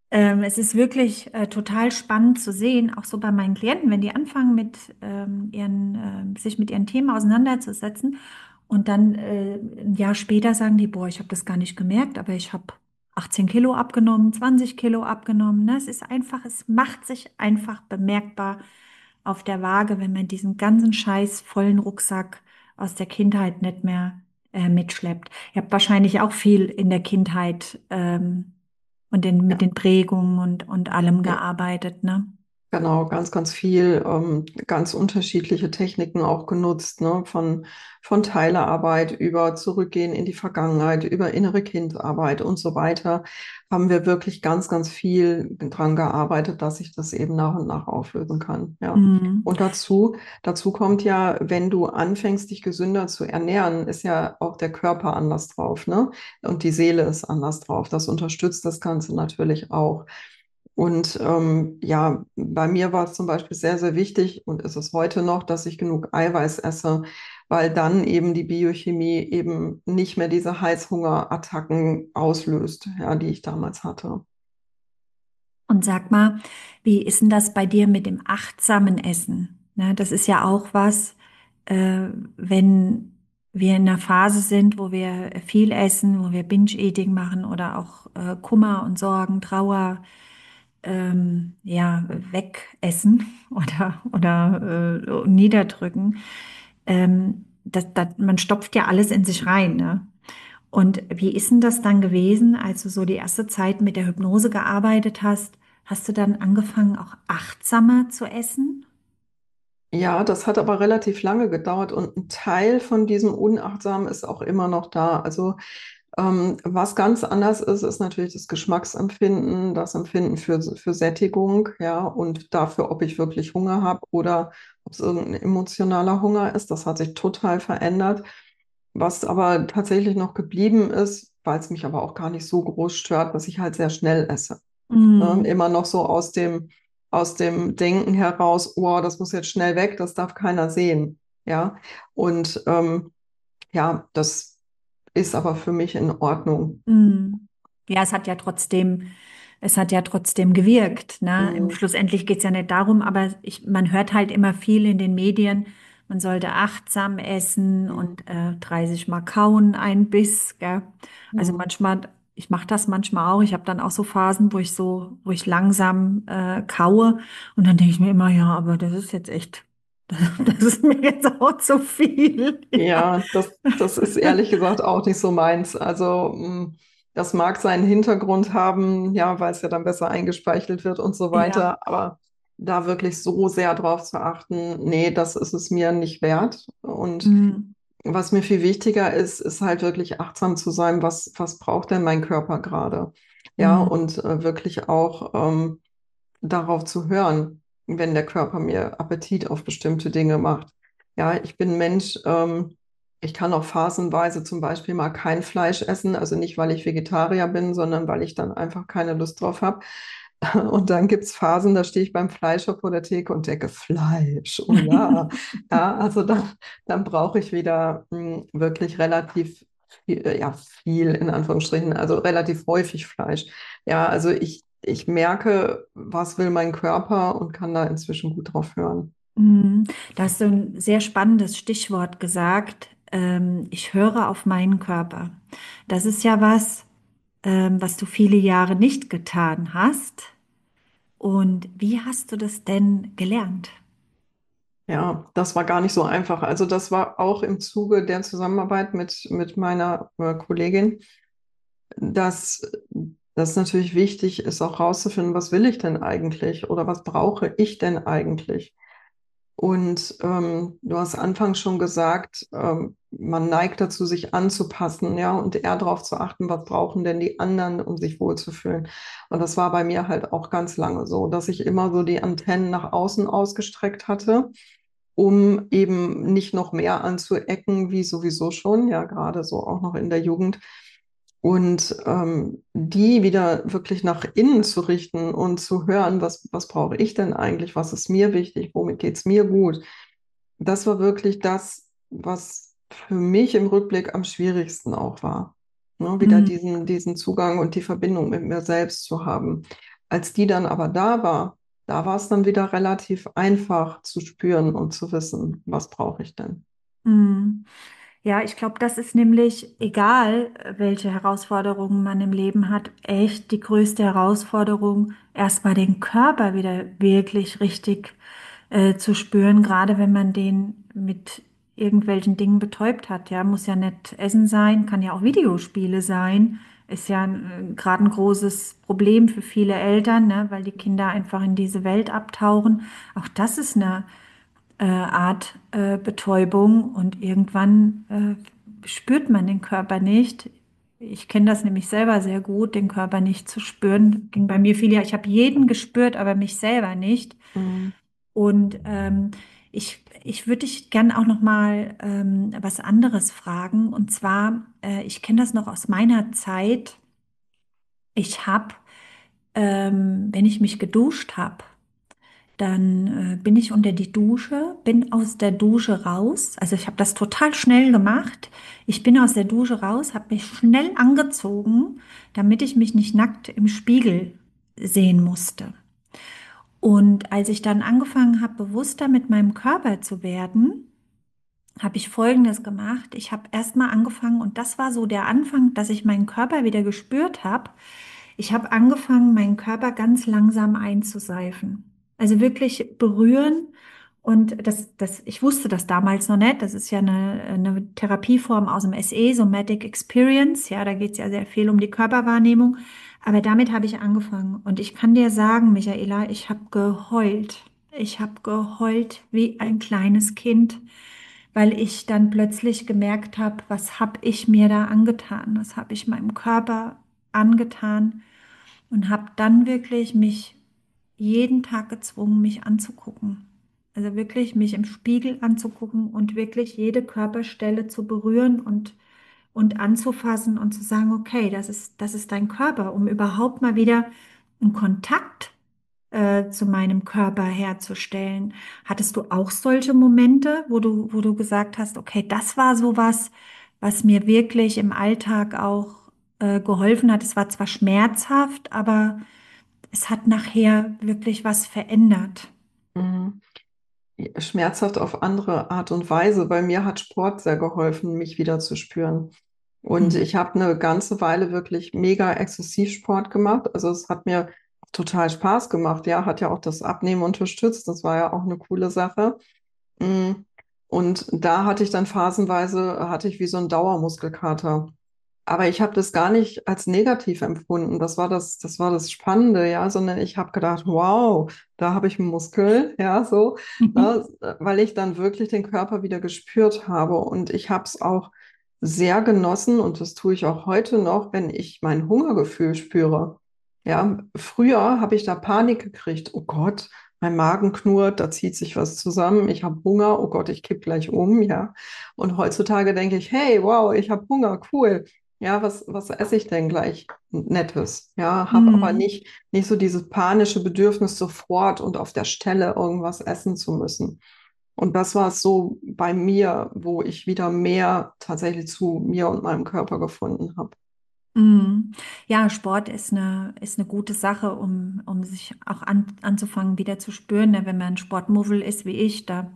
Ähm, es ist wirklich äh, total spannend zu sehen, auch so bei meinen Klienten, wenn die anfangen, mit, ähm, ihren, ähm, sich mit ihren Themen auseinanderzusetzen und dann äh, ein Jahr später sagen die, boah, ich habe das gar nicht gemerkt, aber ich habe achtzehn Kilo abgenommen, zwanzig Kilo abgenommen. Ne? Es ist einfach, es macht sich einfach bemerkbar auf der Waage, wenn man diesen ganzen Scheiß vollen Rucksack aus der Kindheit nicht mehr äh, mitschleppt. Ihr habt wahrscheinlich auch viel in der Kindheit ähm, und den, mit Ja. den Prägungen und, und allem Ja. gearbeitet, ne? Genau, ganz, ganz viel, ähm, ganz unterschiedliche Techniken auch genutzt, ne? Von, von Teilearbeit über Zurückgehen in die Vergangenheit, über innere Kindarbeit und so weiter, haben wir wirklich ganz, ganz viel dran gearbeitet, dass ich das eben nach und nach auflösen kann. Ja. Mhm. Und dazu, dazu kommt ja, wenn du anfängst, dich gesünder zu ernähren, ist ja auch der Körper anders drauf, ne? Und die Seele ist anders drauf. Das unterstützt das Ganze natürlich auch. Und ähm, ja, bei mir war es zum Beispiel sehr, sehr wichtig und ist es heute noch, dass ich genug Eiweiß esse, weil dann eben die Biochemie eben nicht mehr diese Heißhungerattacken auslöst, ja, die ich damals hatte. Und sag mal, wie ist denn das bei dir mit dem achtsamen Essen? Ne, das ist ja auch was, äh, wenn wir in einer Phase sind, wo wir viel essen, wo wir Binge-Eating machen oder auch äh, Kummer und Sorgen, Trauer, ähm, ja, wegessen oder, oder äh, niederdrücken. Ähm, das, das, man stopft ja alles in sich rein, ne? Und wie ist denn das dann gewesen, als du so die erste Zeit mit der Hypnose gearbeitet hast? Hast du dann angefangen, auch achtsamer zu essen? Ja, das hat aber relativ lange gedauert und ein Teil von diesem Unachtsamen ist auch immer noch da. Also Ähm, was ganz anders ist, ist natürlich das Geschmacksempfinden, das Empfinden für, für Sättigung, ja, und dafür, ob ich wirklich Hunger habe oder ob es irgendein emotionaler Hunger ist. Das hat sich total verändert. Was aber tatsächlich noch geblieben ist, weil es mich aber auch gar nicht so groß stört, dass ich halt sehr schnell esse. Ne? Mm, Immer noch so aus dem, aus dem Denken heraus, oh, das muss jetzt schnell weg, das darf keiner sehen. Ja, und ähm, ja, das ist aber für mich in Ordnung. mm. Ja, es hat ja trotzdem, es hat ja trotzdem gewirkt, ne? Im Mhm. Schlussendlich geht es ja nicht darum, aber ich, man hört halt immer viel in den Medien, man sollte achtsam essen Mhm. und äh, dreißig Mal kauen, ein Biss, gell? Also Mhm. manchmal, ich mache das manchmal auch. Ich habe dann auch so Phasen, wo ich so, wo ich langsam äh, kaue und dann denke ich mir immer, ja, aber das ist jetzt echt, das ist mir jetzt auch zu viel. Ja. Ja, das, das ist ehrlich gesagt auch nicht so meins. Also, mh, das mag seinen Hintergrund haben, ja, weil es ja dann besser eingespeichelt wird und so Ja. weiter. Aber da wirklich so sehr drauf zu achten, nee, das ist es mir nicht wert. Und Mm, was mir viel wichtiger ist, ist halt wirklich achtsam zu sein, was, was braucht denn mein Körper gerade? Ja, mm, und äh, wirklich auch ähm, darauf zu hören, wenn der Körper mir Appetit auf bestimmte Dinge macht. Ja, ich bin Mensch, ähm, ich kann auch phasenweise zum Beispiel mal kein Fleisch essen, also nicht, weil ich Vegetarier bin, sondern weil ich dann einfach keine Lust drauf habe. Und dann gibt es Phasen, da stehe ich beim Fleischer vor der Theke und denke, Fleisch, oh ja. Ja, also dann, dann brauche ich wieder mh, wirklich relativ viel, äh, ja, viel in Anführungsstrichen, also relativ häufig Fleisch. Ja, also ich, ich merke, was will mein Körper und kann da inzwischen gut drauf hören. mm. Da hast du ein sehr spannendes Stichwort gesagt. Ähm, ich höre auf meinen Körper. Das ist ja was, ähm, was du viele Jahre nicht getan hast. Und wie hast du das denn gelernt? Ja, das war gar nicht so einfach. Also das war auch im Zuge der Zusammenarbeit mit, mit meiner äh, Kollegin, dass das natürlich wichtig ist, auch rauszufinden, was will ich denn eigentlich oder was brauche ich denn eigentlich? Und ähm, du hast anfangs schon gesagt, ähm, man neigt dazu, sich anzupassen, ja, und eher darauf zu achten, was brauchen denn die anderen, um sich wohlzufühlen. Und das war bei mir halt auch ganz lange so, dass ich immer so die Antennen nach außen ausgestreckt hatte, um eben nicht noch mehr anzuecken, wie sowieso schon, ja, gerade so auch noch in der Jugend. Und ähm, die wieder wirklich nach innen zu richten und zu hören, was, was brauche ich denn eigentlich, was ist mir wichtig, womit geht es mir gut. Das war wirklich das, was für mich im Rückblick am schwierigsten auch war. Ne, wieder Mm, diesen, diesen Zugang und die Verbindung mit mir selbst zu haben. Als die dann aber da war, da war es dann wieder relativ einfach zu spüren und zu wissen, was brauche ich denn. Mm. Ja, ich glaube, das ist nämlich, egal welche Herausforderungen man im Leben hat, echt die größte Herausforderung, erstmal den Körper wieder wirklich richtig äh, zu spüren, gerade wenn man den mit irgendwelchen Dingen betäubt hat. Ja, muss ja nicht Essen sein, kann ja auch Videospiele sein. Ist ja äh, gerade ein großes Problem für viele Eltern, ne, weil die Kinder einfach in diese Welt abtauchen. Auch das ist eine äh, Art äh, Betäubung und irgendwann äh, spürt man den Körper nicht. Ich kenne das nämlich selber sehr gut, den Körper nicht zu spüren. Ging bei mir viel, ja, ich habe jeden gespürt, aber mich selber nicht. Mhm. Und ähm, ich, ich würde dich gern auch noch mal ähm, was anderes fragen. Und zwar, äh, ich kenne das noch aus meiner Zeit. Ich habe, ähm, wenn ich mich geduscht habe, dann äh, bin ich unter die Dusche, bin aus der Dusche raus. Also ich habe das total schnell gemacht. Ich bin aus der Dusche raus, habe mich schnell angezogen, damit ich mich nicht nackt im Spiegel sehen musste. Und als ich dann angefangen habe, bewusster mit meinem Körper zu werden, habe ich Folgendes gemacht. Ich habe erstmal angefangen, und das war so der Anfang, dass ich meinen Körper wieder gespürt habe. Ich habe angefangen, meinen Körper ganz langsam einzuseifen. Also wirklich berühren. Und das, das, ich wusste das damals noch nicht. Das ist ja eine, eine Therapieform aus dem S E, Somatic Experience. Ja, da geht es ja sehr viel um die Körperwahrnehmung. Aber damit habe ich angefangen. Und ich kann dir sagen, Michaela, ich habe geheult. Ich habe geheult wie ein kleines Kind, weil ich dann plötzlich gemerkt habe, was habe ich mir da angetan? Was habe ich meinem Körper angetan? Und habe dann wirklich mich jeden Tag gezwungen, mich anzugucken. Also wirklich mich im Spiegel anzugucken und wirklich jede Körperstelle zu berühren und, und anzufassen und zu sagen, okay, das ist, das ist dein Körper, um überhaupt mal wieder einen Kontakt äh, zu meinem Körper herzustellen. Hattest du auch solche Momente, wo du, wo du gesagt hast, okay, das war sowas, was mir wirklich im Alltag auch äh, geholfen hat? Es war zwar schmerzhaft, aber es hat nachher wirklich was verändert. Mhm. Schmerzhaft auf andere Art und Weise. Bei mir hat Sport sehr geholfen, mich wieder zu spüren. Und Mhm. ich habe eine ganze Weile wirklich mega exzessiv Sport gemacht. Also es hat mir total Spaß gemacht. Ja, hat ja auch das Abnehmen unterstützt. Das war ja auch eine coole Sache. Mm. Und da hatte ich dann phasenweise, hatte ich wie so einen Dauermuskelkater. Aber ich habe das gar nicht als negativ empfunden. Das war das, das war das Spannende, ja, sondern ich habe gedacht, wow, da habe ich einen Muskel, ja, so, Mhm. ne, weil ich dann wirklich den Körper wieder gespürt habe. Und ich habe es auch sehr genossen und das tue ich auch heute noch, wenn ich mein Hungergefühl spüre. Ja, früher habe ich da Panik gekriegt. Oh Gott, mein Magen knurrt, da zieht sich was zusammen. Ich habe Hunger. Oh Gott, ich kipp gleich um, ja. Und heutzutage denke ich, hey, wow, ich habe Hunger, cool. Ja, was, was esse ich denn gleich Nettes? Ja, habe aber Mhm. nicht, nicht so dieses panische Bedürfnis, sofort und auf der Stelle irgendwas essen zu müssen. Und das war es so bei mir, wo ich wieder mehr tatsächlich zu mir und meinem Körper gefunden habe. Mhm. Ja, Sport ist eine, ist eine gute Sache, um, um sich auch an, anzufangen, wieder zu spüren. Ne? Wenn man ein Sportmuffel ist wie ich, da,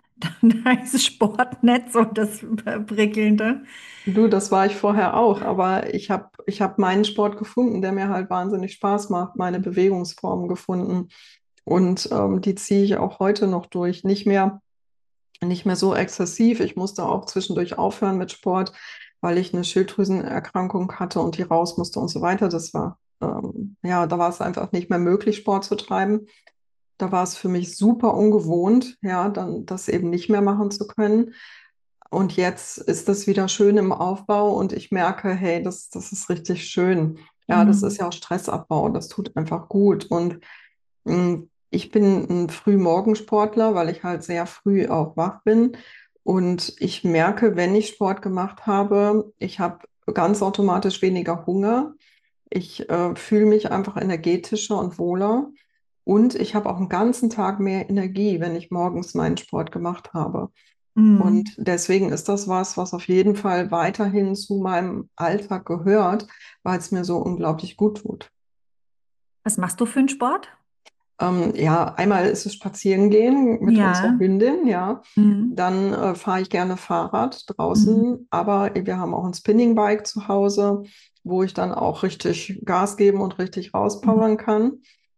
da ist Sport nicht so das Prickelnde. Du, das war ich vorher auch, aber ich habe ich hab meinen Sport gefunden, der mir halt wahnsinnig Spaß macht, meine Bewegungsformen gefunden. Und ähm, die ziehe ich auch heute noch durch. Nicht mehr nicht mehr so exzessiv. Ich musste auch zwischendurch aufhören mit Sport, weil ich eine Schilddrüsenerkrankung hatte und die raus musste und so weiter. Das war, ähm, ja, da war es einfach nicht mehr möglich, Sport zu treiben. Da war es für mich super ungewohnt, ja, dann das eben nicht mehr machen zu können. Und jetzt ist das wieder schön im Aufbau und ich merke, hey, das, das ist richtig schön. Ja, das ist Mhm. ja auch Stressabbau, das tut einfach gut. Und mh, ich bin ein Frühmorgensportler, weil ich halt sehr früh auch wach bin. Und ich merke, wenn ich Sport gemacht habe, ich habe ganz automatisch weniger Hunger. Ich äh, fühle mich einfach energetischer und wohler. Und ich habe auch einen ganzen Tag mehr Energie, wenn ich morgens meinen Sport gemacht habe. Und Mhm. deswegen ist das was, was auf jeden Fall weiterhin zu meinem Alltag gehört, weil es mir so unglaublich gut tut. Was machst du für einen Sport? Ähm, ja, einmal ist es Spazierengehen mit unserer Ja. Hündin, ja. Mhm. Dann äh, fahre ich gerne Fahrrad Mhm. draußen, aber wir haben auch ein Spinningbike zu Hause, wo ich dann auch richtig Gas geben und richtig Mhm. rauspowern kann.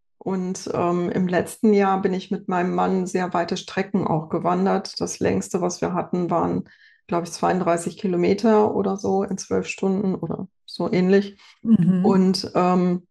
Und ähm, im letzten Jahr bin ich mit meinem Mann sehr weite Strecken auch gewandert. Das längste, was wir hatten, waren, glaube ich, zweiunddreißig Kilometer oder so in zwölf Stunden oder so ähnlich. Mhm. Und ähm,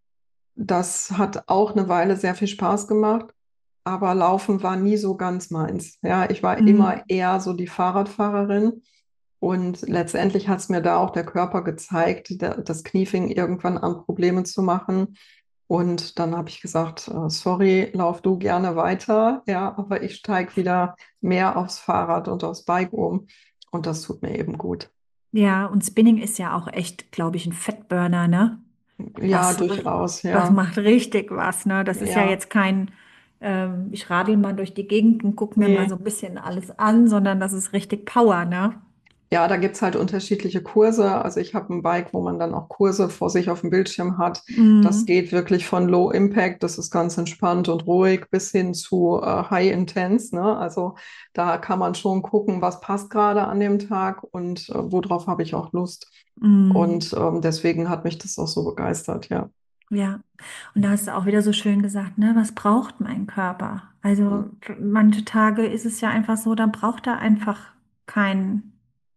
das hat auch eine Weile sehr viel Spaß gemacht, aber Laufen war nie so ganz meins. Ja, ich war immer Mhm. eher so die Fahrradfahrerin und letztendlich hat es mir da auch der Körper gezeigt, der, das Knie fing irgendwann an, Probleme zu machen. Und dann habe ich gesagt, äh, sorry, lauf du gerne weiter, ja, aber ich steige wieder mehr aufs Fahrrad und aufs Bike um und das tut mir eben gut. Ja, und Spinning ist ja auch echt, glaube ich, ein Fettburner, ne? Ja, Das, durchaus, das ja, macht richtig was, ne? Das ist ja ja, jetzt kein, ähm, ich radel mal durch die Gegend und gucke mir mal nee. so ein bisschen alles an, sondern das ist richtig Power, ne? Ja, da gibt's halt unterschiedliche Kurse. Also ich habe ein Bike, wo man dann auch Kurse vor sich auf dem Bildschirm hat. Das Mhm. geht wirklich von Low Impact, das ist ganz entspannt und ruhig, bis hin zu äh, High Intense. Ne? Also da kann man schon gucken, was passt gerade an dem Tag und äh, worauf habe ich auch Lust. Mhm. Und ähm, deswegen hat mich das auch so begeistert, ja. Ja, und da hast du auch wieder so schön gesagt, ne? Was braucht mein Körper? Also manche Tage ist es ja einfach so, dann braucht er einfach kein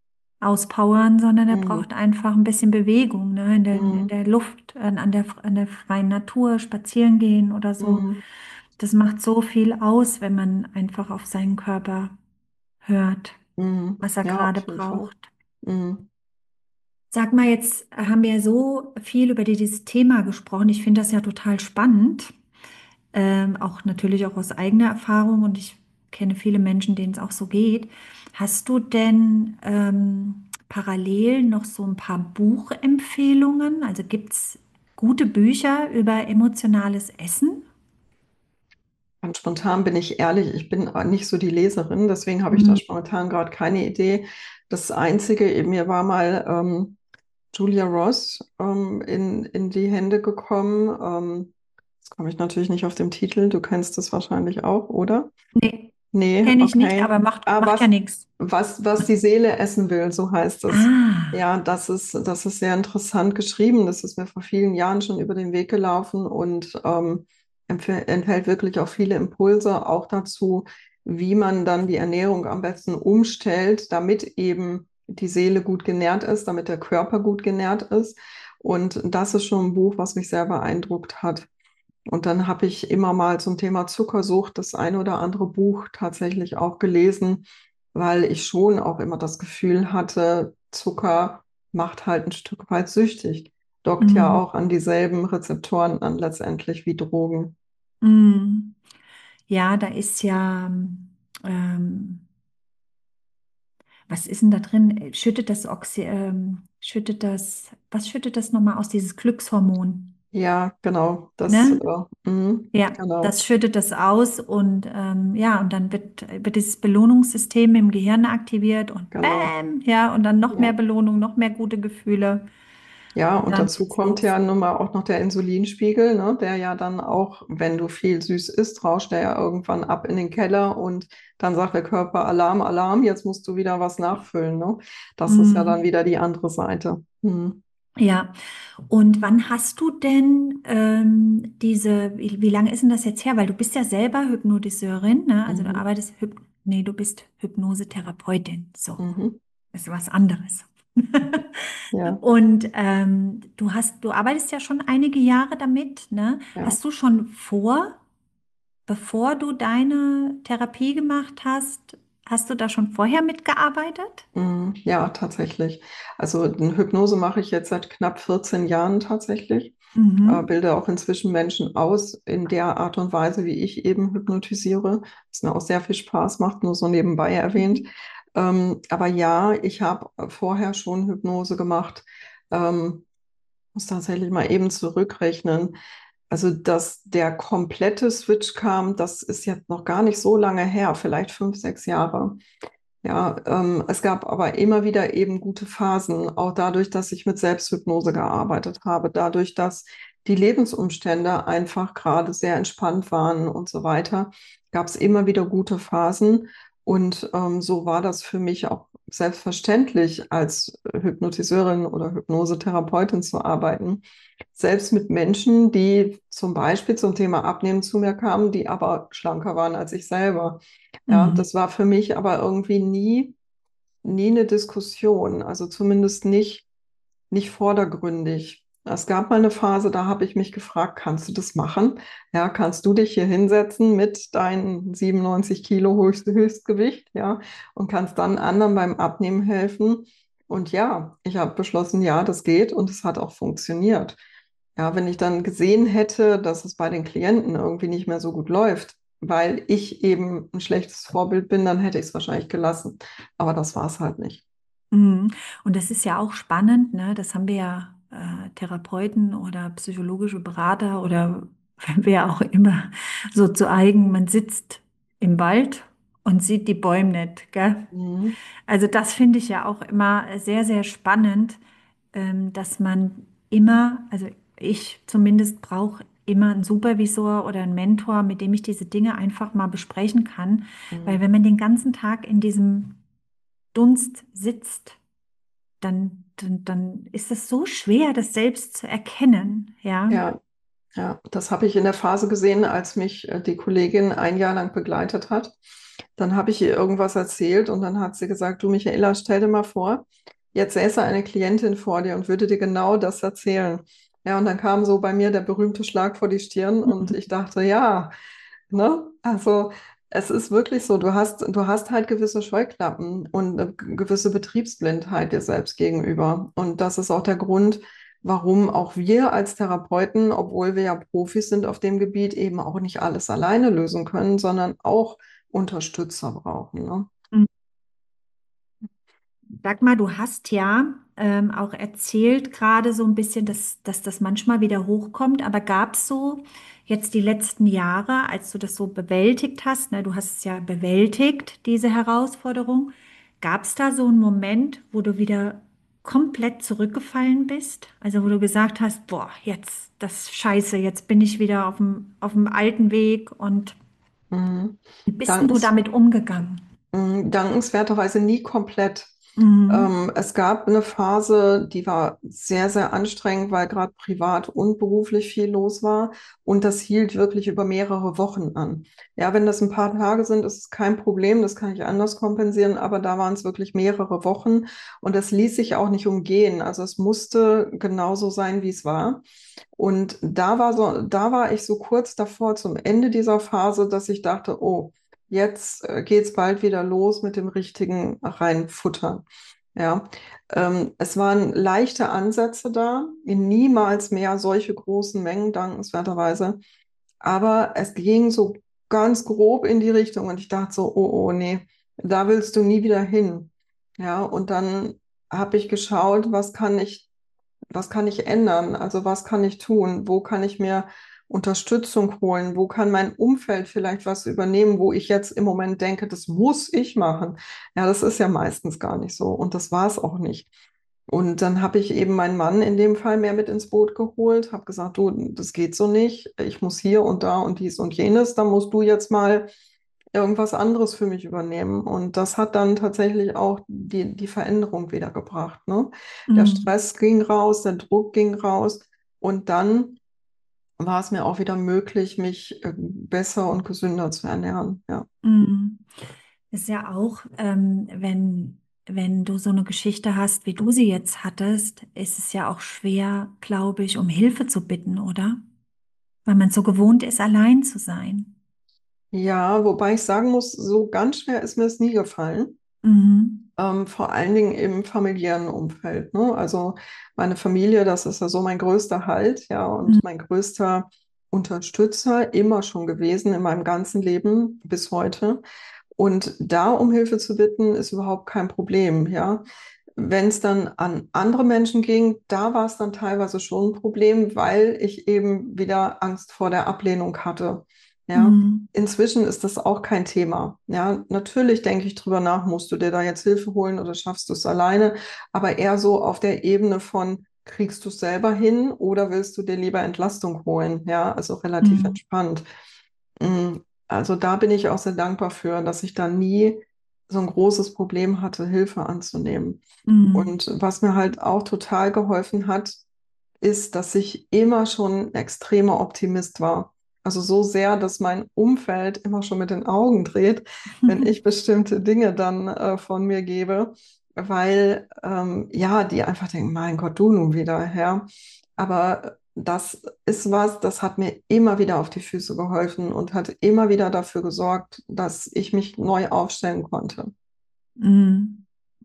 Auspowern, sondern er Mhm. braucht einfach ein bisschen Bewegung, ne? In der, in Mhm. der Luft, an an der, an der freien Natur, spazieren gehen oder so. Mhm. Das macht so viel aus, wenn man einfach auf seinen Körper hört, Mhm. was er Ja, gerade auf jeden Fall. braucht. Mhm. Sag mal, jetzt haben wir ja so viel über dieses Thema gesprochen. Ich finde das ja total spannend. Ähm, auch natürlich auch aus eigener Erfahrung und ich kenne viele Menschen, denen es auch so geht. Hast du denn ähm, parallel noch so ein paar Buchempfehlungen? Also gibt es gute Bücher über emotionales Essen? Ganz spontan bin ich ehrlich, ich bin nicht so die Leserin, deswegen habe ich da Mhm. spontan gerade keine Idee. Das Einzige, mir war mal ähm, Julia Ross ähm, in, in die Hände gekommen. Ähm, jetzt komme ich natürlich nicht auf den Titel, du kennst das wahrscheinlich auch, oder? Nee, Nee, kenne ich nicht, okay. aber macht, Ah, macht ja was, nichts. was, was die Seele essen will, so heißt es. Ah, Ja, das ist, das ist sehr interessant geschrieben. Das ist mir vor vielen Jahren schon über den Weg gelaufen und ähm, empf- enthält wirklich auch viele Impulse, auch dazu, wie man dann die Ernährung am besten umstellt, damit eben die Seele gut genährt ist, damit der Körper gut genährt ist. Und das ist schon ein Buch, was mich sehr beeindruckt hat. Und dann habe ich immer mal zum Thema Zuckersucht das ein oder andere Buch tatsächlich auch gelesen, weil ich schon auch immer das Gefühl hatte, Zucker macht halt ein Stück weit süchtig. Dockt ja mm, auch an dieselben Rezeptoren an letztendlich wie Drogen. mm. Ja, da ist ja, ähm, was ist denn da drin? Schüttet das Oxy, ähm, schüttet das, was schüttet das nochmal aus, dieses Glückshormon? Ja, genau, das, Ne? äh, mhm, Ja, genau, das schüttet das aus und ähm, ja, und dann wird, wird dieses Belohnungssystem im Gehirn aktiviert und genau. bam, ja, und dann noch mehr Ja. Belohnung, noch mehr gute Gefühle Ja, und und dann dazu geht's kommt los. ja nun mal auch noch der Insulinspiegel, ne, der ja dann auch, wenn du viel süß isst, rauscht der ja irgendwann ab in den Keller und dann sagt der Körper Alarm, Alarm, jetzt musst du wieder was nachfüllen, ne? Das ist ja dann Mm, wieder die andere Seite. Hm. ja, und wann hast du denn ähm, diese, wie, wie lange ist denn das jetzt her? Weil du bist ja selber Hypnotiseurin, ne? Also du Mhm. arbeitest, Hyp nee, du bist Hypnosetherapeutin, so, Mhm. das ist was anderes. Ja, Und ähm, du hast, du arbeitest ja schon einige Jahre damit, ne? ja. Hast du schon vor, bevor du deine Therapie gemacht hast, hast du da schon vorher mitgearbeitet? Mhm. Ja, tatsächlich. Also eine Hypnose mache ich jetzt seit knapp vierzehn Jahren tatsächlich. Äh, Mhm. bilde auch inzwischen Menschen aus in der Art und Weise, wie ich eben hypnotisiere, was mir auch sehr viel Spaß macht, nur so nebenbei erwähnt. Ähm, aber ja, ich habe vorher schon Hypnose gemacht. Ähm, muss tatsächlich mal eben zurückrechnen. Also, dass der komplette Switch kam, das ist jetzt noch gar nicht so lange her, vielleicht fünf, sechs Jahre. Ja, ähm, es gab aber immer wieder eben gute Phasen, auch dadurch, dass ich mit Selbsthypnose gearbeitet habe, dadurch, dass die Lebensumstände einfach gerade sehr entspannt waren und so weiter, gab es immer wieder gute Phasen. Und ähm, so war das für mich auch selbstverständlich, als Hypnotiseurin oder Hypnosetherapeutin zu arbeiten. Selbst mit Menschen, die zum Beispiel zum Thema Abnehmen zu mir kamen, die aber schlanker waren als ich selber. Ja, Mhm. das war für mich aber irgendwie nie, nie eine Diskussion, also zumindest nicht, nicht vordergründig. Es gab mal eine Phase, da habe ich mich gefragt, kannst du das machen? Ja, kannst du dich hier hinsetzen mit deinen siebenundneunzig Kilo Höchst, Höchstgewicht, ja, und kannst dann anderen beim Abnehmen helfen? Und ja, ich habe beschlossen, ja, das geht und es hat auch funktioniert. Ja, wenn ich dann gesehen hätte, dass es bei den Klienten irgendwie nicht mehr so gut läuft, weil ich eben ein schlechtes Vorbild bin, dann hätte ich es wahrscheinlich gelassen. Aber das war es halt nicht. Mhm. Und das ist ja auch spannend, ne? Das haben wir ja äh, Therapeuten oder psychologische Berater oder wer auch immer so zu eigen. Man sitzt im Wald und sieht die Bäume nicht, gell? Mhm. Also das finde ich ja auch immer sehr, sehr spannend, ähm, dass man immer, also ich zumindest brauche immer einen Supervisor oder einen Mentor, mit dem ich diese Dinge einfach mal besprechen kann. Weil Mhm. wenn man den ganzen Tag in diesem Dunst sitzt, dann, dann, dann ist es so schwer, das selbst zu erkennen, ja. Ja, ja, das habe ich in der Phase gesehen, als mich äh, die Kollegin ein Jahr lang begleitet hat. Dann habe ich ihr irgendwas erzählt und dann hat sie gesagt, du Michaela, stell dir mal vor, jetzt säße eine Klientin vor dir und würde dir genau das erzählen. Ja, und dann kam so bei mir der berühmte Schlag vor die Stirn und ich dachte, ja, ne? Also es ist wirklich so, du hast, du hast halt gewisse Scheuklappen und eine gewisse Betriebsblindheit dir selbst gegenüber. Und das ist auch der Grund, warum auch wir als Therapeuten, obwohl wir ja Profis sind auf dem Gebiet, eben auch nicht alles alleine lösen können, sondern auch Unterstützer brauchen, ne? Sag mal, du hast ja ähm, auch erzählt gerade so ein bisschen, dass, dass das manchmal wieder hochkommt, aber gab es so jetzt die letzten Jahre, als du das so bewältigt hast, ne, du hast es ja bewältigt, diese Herausforderung, gab es da so einen Moment, wo du wieder komplett zurückgefallen bist? Also wo du gesagt hast, boah, jetzt, das ist scheiße, jetzt bin ich wieder auf dem, auf dem alten Weg und Mhm. wie bist denn du Dankens, damit umgegangen? mh, dankenswerterweise nie komplett. Mhm. Ähm, es gab eine Phase, die war sehr, sehr anstrengend, weil gerade privat und beruflich viel los war. Und das hielt wirklich über mehrere Wochen an. Ja, wenn das ein paar Tage sind, ist es kein Problem, das kann ich anders kompensieren, aber da waren es wirklich mehrere Wochen und das ließ sich auch nicht umgehen. Also es musste genauso sein, wie es war. Und da war so, da war ich so kurz davor zum Ende dieser Phase, dass ich dachte, oh, jetzt äh, geht's bald wieder los mit dem richtigen Reinfuttern. Ja, ähm, es waren leichte Ansätze da, niemals mehr solche großen Mengen, dankenswerterweise. Aber es ging so ganz grob in die Richtung und ich dachte so, oh, oh, nee, da willst du nie wieder hin. Ja, und dann habe ich geschaut, was kann ich was kann ich ändern? Also was kann ich tun? Wo kann ich mir Unterstützung holen? Wo kann mein Umfeld vielleicht was übernehmen, wo ich jetzt im Moment denke, das muss ich machen? Ja, das ist ja meistens gar nicht so und das war es auch nicht. Und dann habe ich eben meinen Mann in dem Fall mehr mit ins Boot geholt, habe gesagt, du, das geht so nicht. Ich muss hier und da und dies und jenes. Da musst du jetzt mal irgendwas anderes für mich übernehmen. Und das hat dann tatsächlich auch die, die Veränderung wiedergebracht, ne? Der Mhm. Stress ging raus, der Druck ging raus und dann war es mir auch wieder möglich, mich äh, besser und gesünder zu ernähren. Ja. Mhm. Ist ja auch, ähm, wenn, wenn du so eine Geschichte hast, wie du sie jetzt hattest, ist es ja auch schwer, glaube ich, um Hilfe zu bitten, oder? Weil man so gewohnt ist, allein zu sein. Ja, wobei ich sagen muss, so ganz schwer ist mir es nie gefallen. Mhm. Ähm, vor allen Dingen im familiären Umfeld, ne? Also meine Familie, das ist ja so mein größter Halt, ja, Mhm. und mein größter Unterstützer immer schon gewesen in meinem ganzen Leben bis heute. Und da um Hilfe zu bitten, ist überhaupt kein Problem, ja. Wenn es dann an andere Menschen ging, da war es dann teilweise schon ein Problem, weil ich eben wieder Angst vor der Ablehnung hatte. Ja, Mhm. inzwischen ist das auch kein Thema. Ja, natürlich denke ich drüber nach, musst du dir da jetzt Hilfe holen oder schaffst du es alleine, aber eher so auf der Ebene von kriegst du es selber hin oder willst du dir lieber Entlastung holen? Ja, also relativ Mhm. entspannt. Mm, Also da bin ich auch sehr dankbar für, dass ich da nie so ein großes Problem hatte, Hilfe anzunehmen. Mhm. Und was mir halt auch total geholfen hat, ist, dass ich immer schon ein extremer Optimist war. Also so sehr, dass mein Umfeld immer schon mit den Augen dreht, wenn ich bestimmte Dinge dann äh, von mir gebe, weil ähm, ja, die einfach denken, mein Gott, du nun wieder, ja. Aber das ist was, das hat mir immer wieder auf die Füße geholfen und hat immer wieder dafür gesorgt, dass ich mich neu aufstellen konnte. Mhm.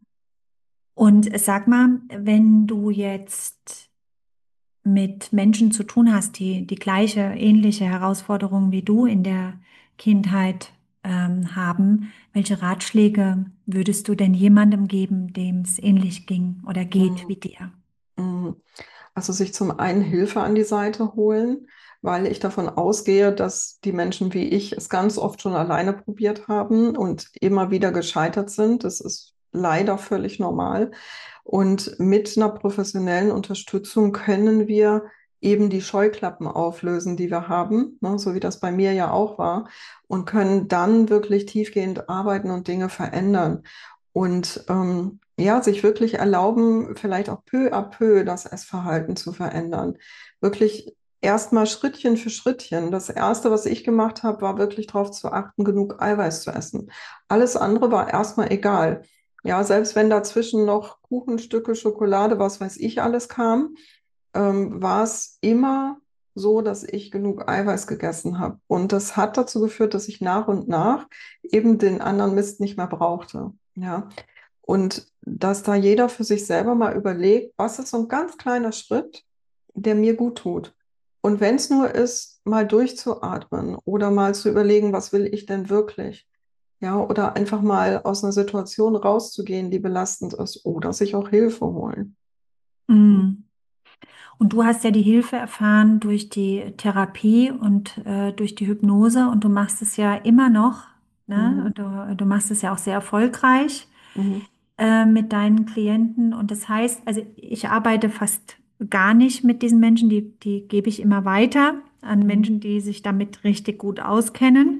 Und sag mal, wenn du jetzt mit Menschen zu tun hast, die die gleiche, ähnliche Herausforderungen wie du in der Kindheit ähm, haben, welche Ratschläge würdest du denn jemandem geben, dem es ähnlich ging oder geht Mm, wie dir? mm. Also sich zum einen Hilfe an die Seite holen, weil ich davon ausgehe, dass die Menschen wie ich es ganz oft schon alleine probiert haben und immer wieder gescheitert sind. Das ist leider völlig normal. Und mit einer professionellen Unterstützung können wir eben die Scheuklappen auflösen, die wir haben, ne, so wie das bei mir ja auch war, und können dann wirklich tiefgehend arbeiten und Dinge verändern. Und ähm, ja, sich wirklich erlauben, vielleicht auch peu à peu das Essverhalten zu verändern. Wirklich erstmal Schrittchen für Schrittchen. Das Erste, was ich gemacht habe, war wirklich darauf zu achten, genug Eiweiß zu essen. Alles andere war erstmal egal. Ja, selbst wenn dazwischen noch Kuchenstücke, Schokolade, was weiß ich alles kam, ähm, war es immer so, dass ich genug Eiweiß gegessen habe. Und das hat dazu geführt, dass ich nach und nach eben den anderen Mist nicht mehr brauchte. Ja. Und dass da jeder für sich selber mal überlegt, was ist so ein ganz kleiner Schritt, der mir gut tut. Und wenn es nur ist, mal durchzuatmen oder mal zu überlegen, was will ich denn wirklich? Ja, oder einfach mal aus einer Situation rauszugehen, die belastend ist, oder sich auch Hilfe holen. Mhm. Und du hast ja die Hilfe erfahren durch die Therapie und äh, durch die Hypnose und du machst es ja immer noch, ne? Mhm. Und du, du machst es ja auch sehr erfolgreich Mhm. äh, mit deinen Klienten. Und das heißt, also ich arbeite fast gar nicht mit diesen Menschen, die, die gebe ich immer weiter an Mhm. Menschen, die sich damit richtig gut auskennen.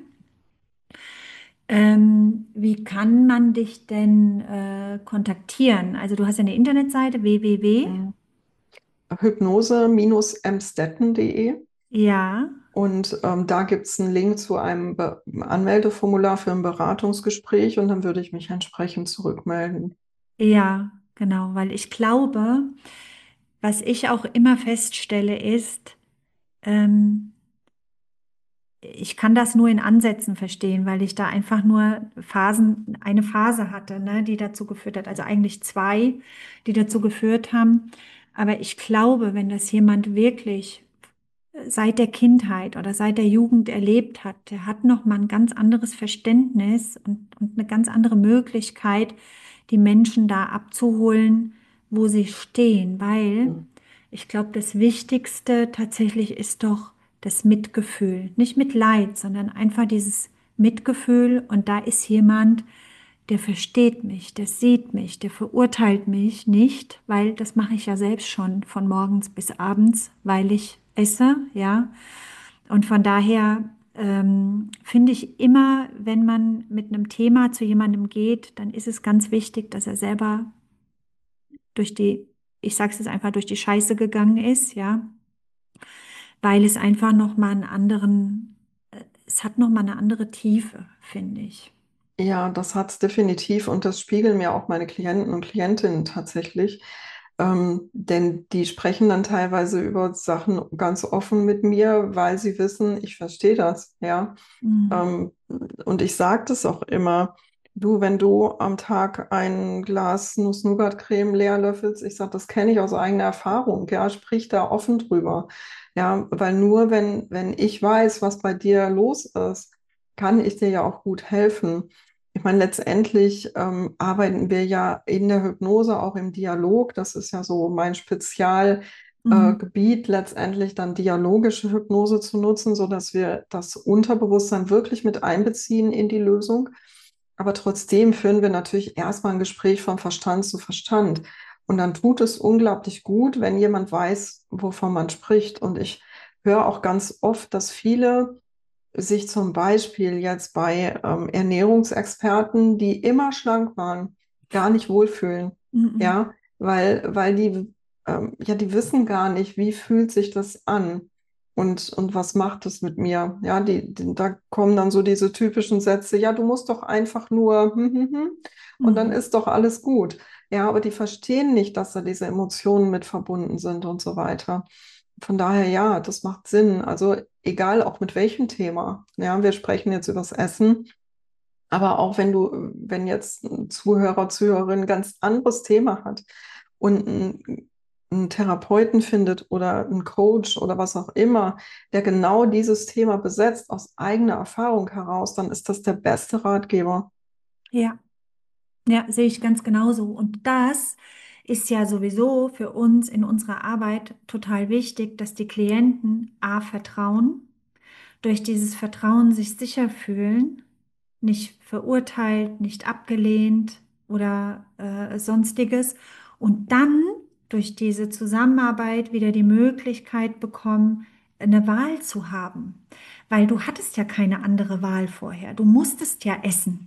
Ähm, wie kann man dich denn äh, kontaktieren? Also du hast ja eine Internetseite w w w. Mhm. Hypnose-emstetten punkt de Ja, und ähm, da gibt es einen Link zu einem Be Anmeldeformular für ein Beratungsgespräch und dann würde ich mich entsprechend zurückmelden. ja, genau, weil ich glaube, was ich auch immer feststelle, ist, ähm, ich kann das nur in Ansätzen verstehen, weil ich da einfach nur Phasen, eine Phase hatte, ne, die dazu geführt hat, also eigentlich zwei, die dazu geführt haben. Aber ich glaube, wenn das jemand wirklich seit der Kindheit oder seit der Jugend erlebt hat, der hat noch mal ein ganz anderes Verständnis und, und eine ganz andere Möglichkeit, die Menschen da abzuholen, wo sie stehen, weil Mhm. ich glaube, das Wichtigste tatsächlich ist doch das Mitgefühl. Nicht Mitleid, sondern einfach dieses Mitgefühl. Und da ist jemand, der versteht mich, der sieht mich, der verurteilt mich nicht, weil das mache ich ja selbst schon von morgens bis abends, weil ich esse, ja. Und von daher ähm, finde ich immer, wenn man mit einem Thema zu jemandem geht, dann ist es ganz wichtig, dass er selber durch die, ich sage es jetzt einfach, durch die Scheiße gegangen ist, ja, weil es einfach noch mal einen anderen, äh, es hat noch mal eine andere Tiefe, finde ich. Ja, das hat es definitiv und das spiegeln mir auch meine Klienten und Klientinnen tatsächlich. Ähm, denn die sprechen dann teilweise über Sachen ganz offen mit mir, weil sie wissen, ich verstehe das, ja. Mhm. Ähm, und ich sage das auch immer, du, wenn du am Tag ein Glas Nuss-Nougat-Creme leer löffelst, ich sage, das kenne ich aus eigener Erfahrung, ja, sprich da offen drüber. Ja, weil nur wenn, wenn ich weiß, was bei dir los ist, kann ich dir ja auch gut helfen. Ich meine, letztendlich ähm, arbeiten wir ja in der Hypnose auch im Dialog. Das ist ja so mein Spezialgebiet, äh, Mhm. Gebiet, letztendlich dann dialogische Hypnose zu nutzen, so dass wir das Unterbewusstsein wirklich mit einbeziehen in die Lösung. Aber trotzdem führen wir natürlich erstmal ein Gespräch von Verstand zu Verstand. Und dann tut es unglaublich gut, wenn jemand weiß, wovon man spricht. Und ich höre auch ganz oft, dass viele sich zum Beispiel jetzt bei ähm, Ernährungsexperten, die immer schlank waren, gar nicht wohlfühlen. Mhm. Ja, weil, weil die, ähm, ja, die wissen gar nicht, wie fühlt sich das an und, und was macht es mit mir. Ja, die, die, da kommen dann so diese typischen Sätze, ja, du musst doch einfach nur, hm, hm, hm, und dann Mhm. ist doch alles gut. Ja, aber die verstehen nicht, dass da diese Emotionen mit verbunden sind und so weiter. Von daher, ja, das macht Sinn. Also egal auch mit welchem Thema. Ja, wir sprechen jetzt über das Essen, aber auch wenn du, wenn jetzt ein Zuhörer, Zuhörerin ein ganz anderes Thema hat und einen, einen Therapeuten findet oder einen Coach oder was auch immer, der genau dieses Thema besetzt aus eigener Erfahrung heraus, dann ist das der beste Ratgeber. Ja, ja, sehe ich ganz genauso. Und das ist ja sowieso für uns in unserer Arbeit total wichtig, dass die Klienten A vertrauen, durch dieses Vertrauen sich sicher fühlen, nicht verurteilt, nicht abgelehnt oder äh, sonstiges. Und dann durch diese Zusammenarbeit wieder die Möglichkeit bekommen, eine Wahl zu haben. Weil du hattest ja keine andere Wahl vorher. Du musstest ja essen.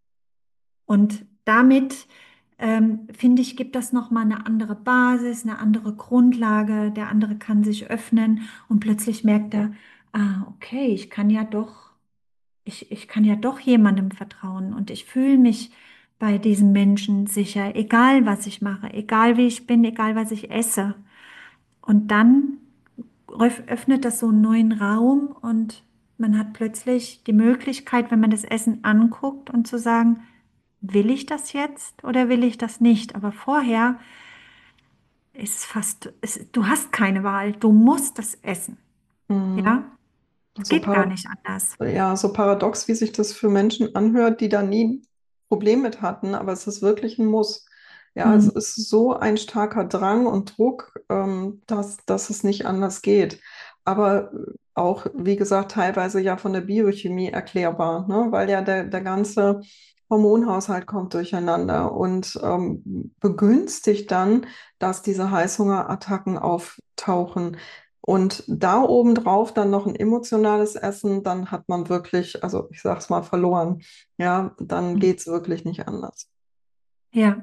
Und damit, ähm, finde ich, gibt das nochmal eine andere Basis, eine andere Grundlage. Der andere kann sich öffnen und plötzlich merkt er, ah, okay, ich kann ja doch, ich, ich kann ja doch jemandem vertrauen und ich fühle mich bei diesem Menschen sicher, egal was ich mache, egal wie ich bin, egal was ich esse. Und dann öff- öffnet das so einen neuen Raum und man hat plötzlich die Möglichkeit, wenn man das Essen anguckt und zu sagen, will ich das jetzt oder will ich das nicht? Aber vorher ist es fast, es, du hast keine Wahl, du musst das essen. Mhm. Ja, es So geht gar para nicht anders. ja, so paradox, wie sich das für Menschen anhört, die da nie ein Problem mit hatten, aber es ist wirklich ein Muss. Ja, es Hm. ist so ein starker Drang und Druck, ähm, dass, dass es nicht anders geht. Aber auch, wie gesagt, teilweise ja von der Biochemie erklärbar, ne? Weil ja der, der ganze Hormonhaushalt kommt durcheinander und ähm, begünstigt dann, dass diese Heißhungerattacken auftauchen. Und da obendrauf dann noch ein emotionales Essen, dann hat man wirklich, also ich sag's mal, verloren. Ja, dann geht's wirklich nicht anders. Ja,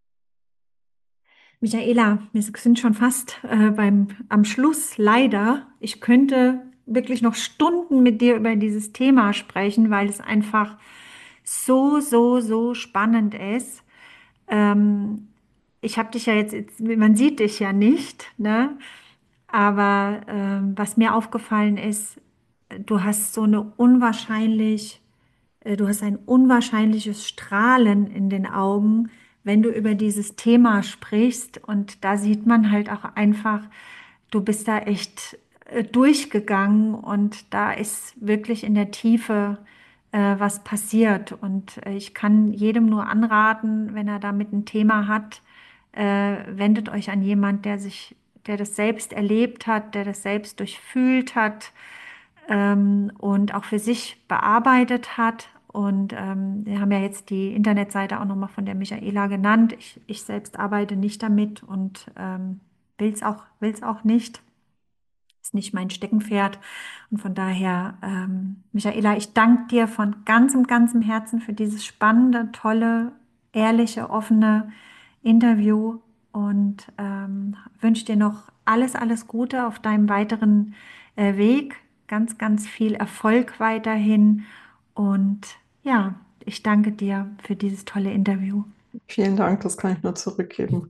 Michaela, wir sind schon fast äh, beim, am Schluss, leider. Ich könnte wirklich noch Stunden mit dir über dieses Thema sprechen, weil es einfach so, so, so spannend ist. Ähm, ich habe dich ja jetzt, jetzt, man sieht dich ja nicht, ne? Aber ähm, was mir aufgefallen ist, du hast so eine unwahrscheinlich, äh, du hast ein unwahrscheinliches Strahlen in den Augen, wenn du über dieses Thema sprichst. Und da sieht man halt auch einfach, du bist da echt äh, durchgegangen und da ist wirklich in der Tiefe äh, was passiert. Und äh, ich kann jedem nur anraten, wenn er damit ein Thema hat, äh, wendet euch an jemand, der sich, der das selbst erlebt hat, der das selbst durchfühlt hat ähm, und auch für sich bearbeitet hat. Und ähm, wir haben ja jetzt die Internetseite auch nochmal von der Michaela genannt. Ich, ich selbst arbeite nicht damit und ähm, will es auch, will's auch nicht. Ist nicht mein Steckenpferd. Und von daher, ähm, Michaela, ich danke dir von ganzem, ganzem Herzen für dieses spannende, tolle, ehrliche, offene Interview und ähm, wünsche dir noch alles, alles Gute auf deinem weiteren äh, Weg. Ganz, ganz viel Erfolg weiterhin. Und ja, ich danke dir für dieses tolle Interview. Vielen Dank, das kann ich nur zurückgeben.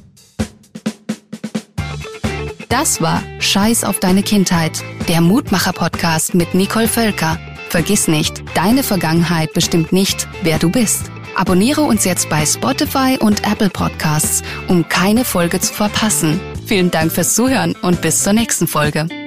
Das war Scheiß auf deine Kindheit, der Mutmacher-Podcast mit Nicole Völker. Vergiss nicht, deine Vergangenheit bestimmt nicht, wer du bist. Abonniere uns jetzt bei Spotify und Apple Podcasts, um keine Folge zu verpassen. Vielen Dank fürs Zuhören und bis zur nächsten Folge.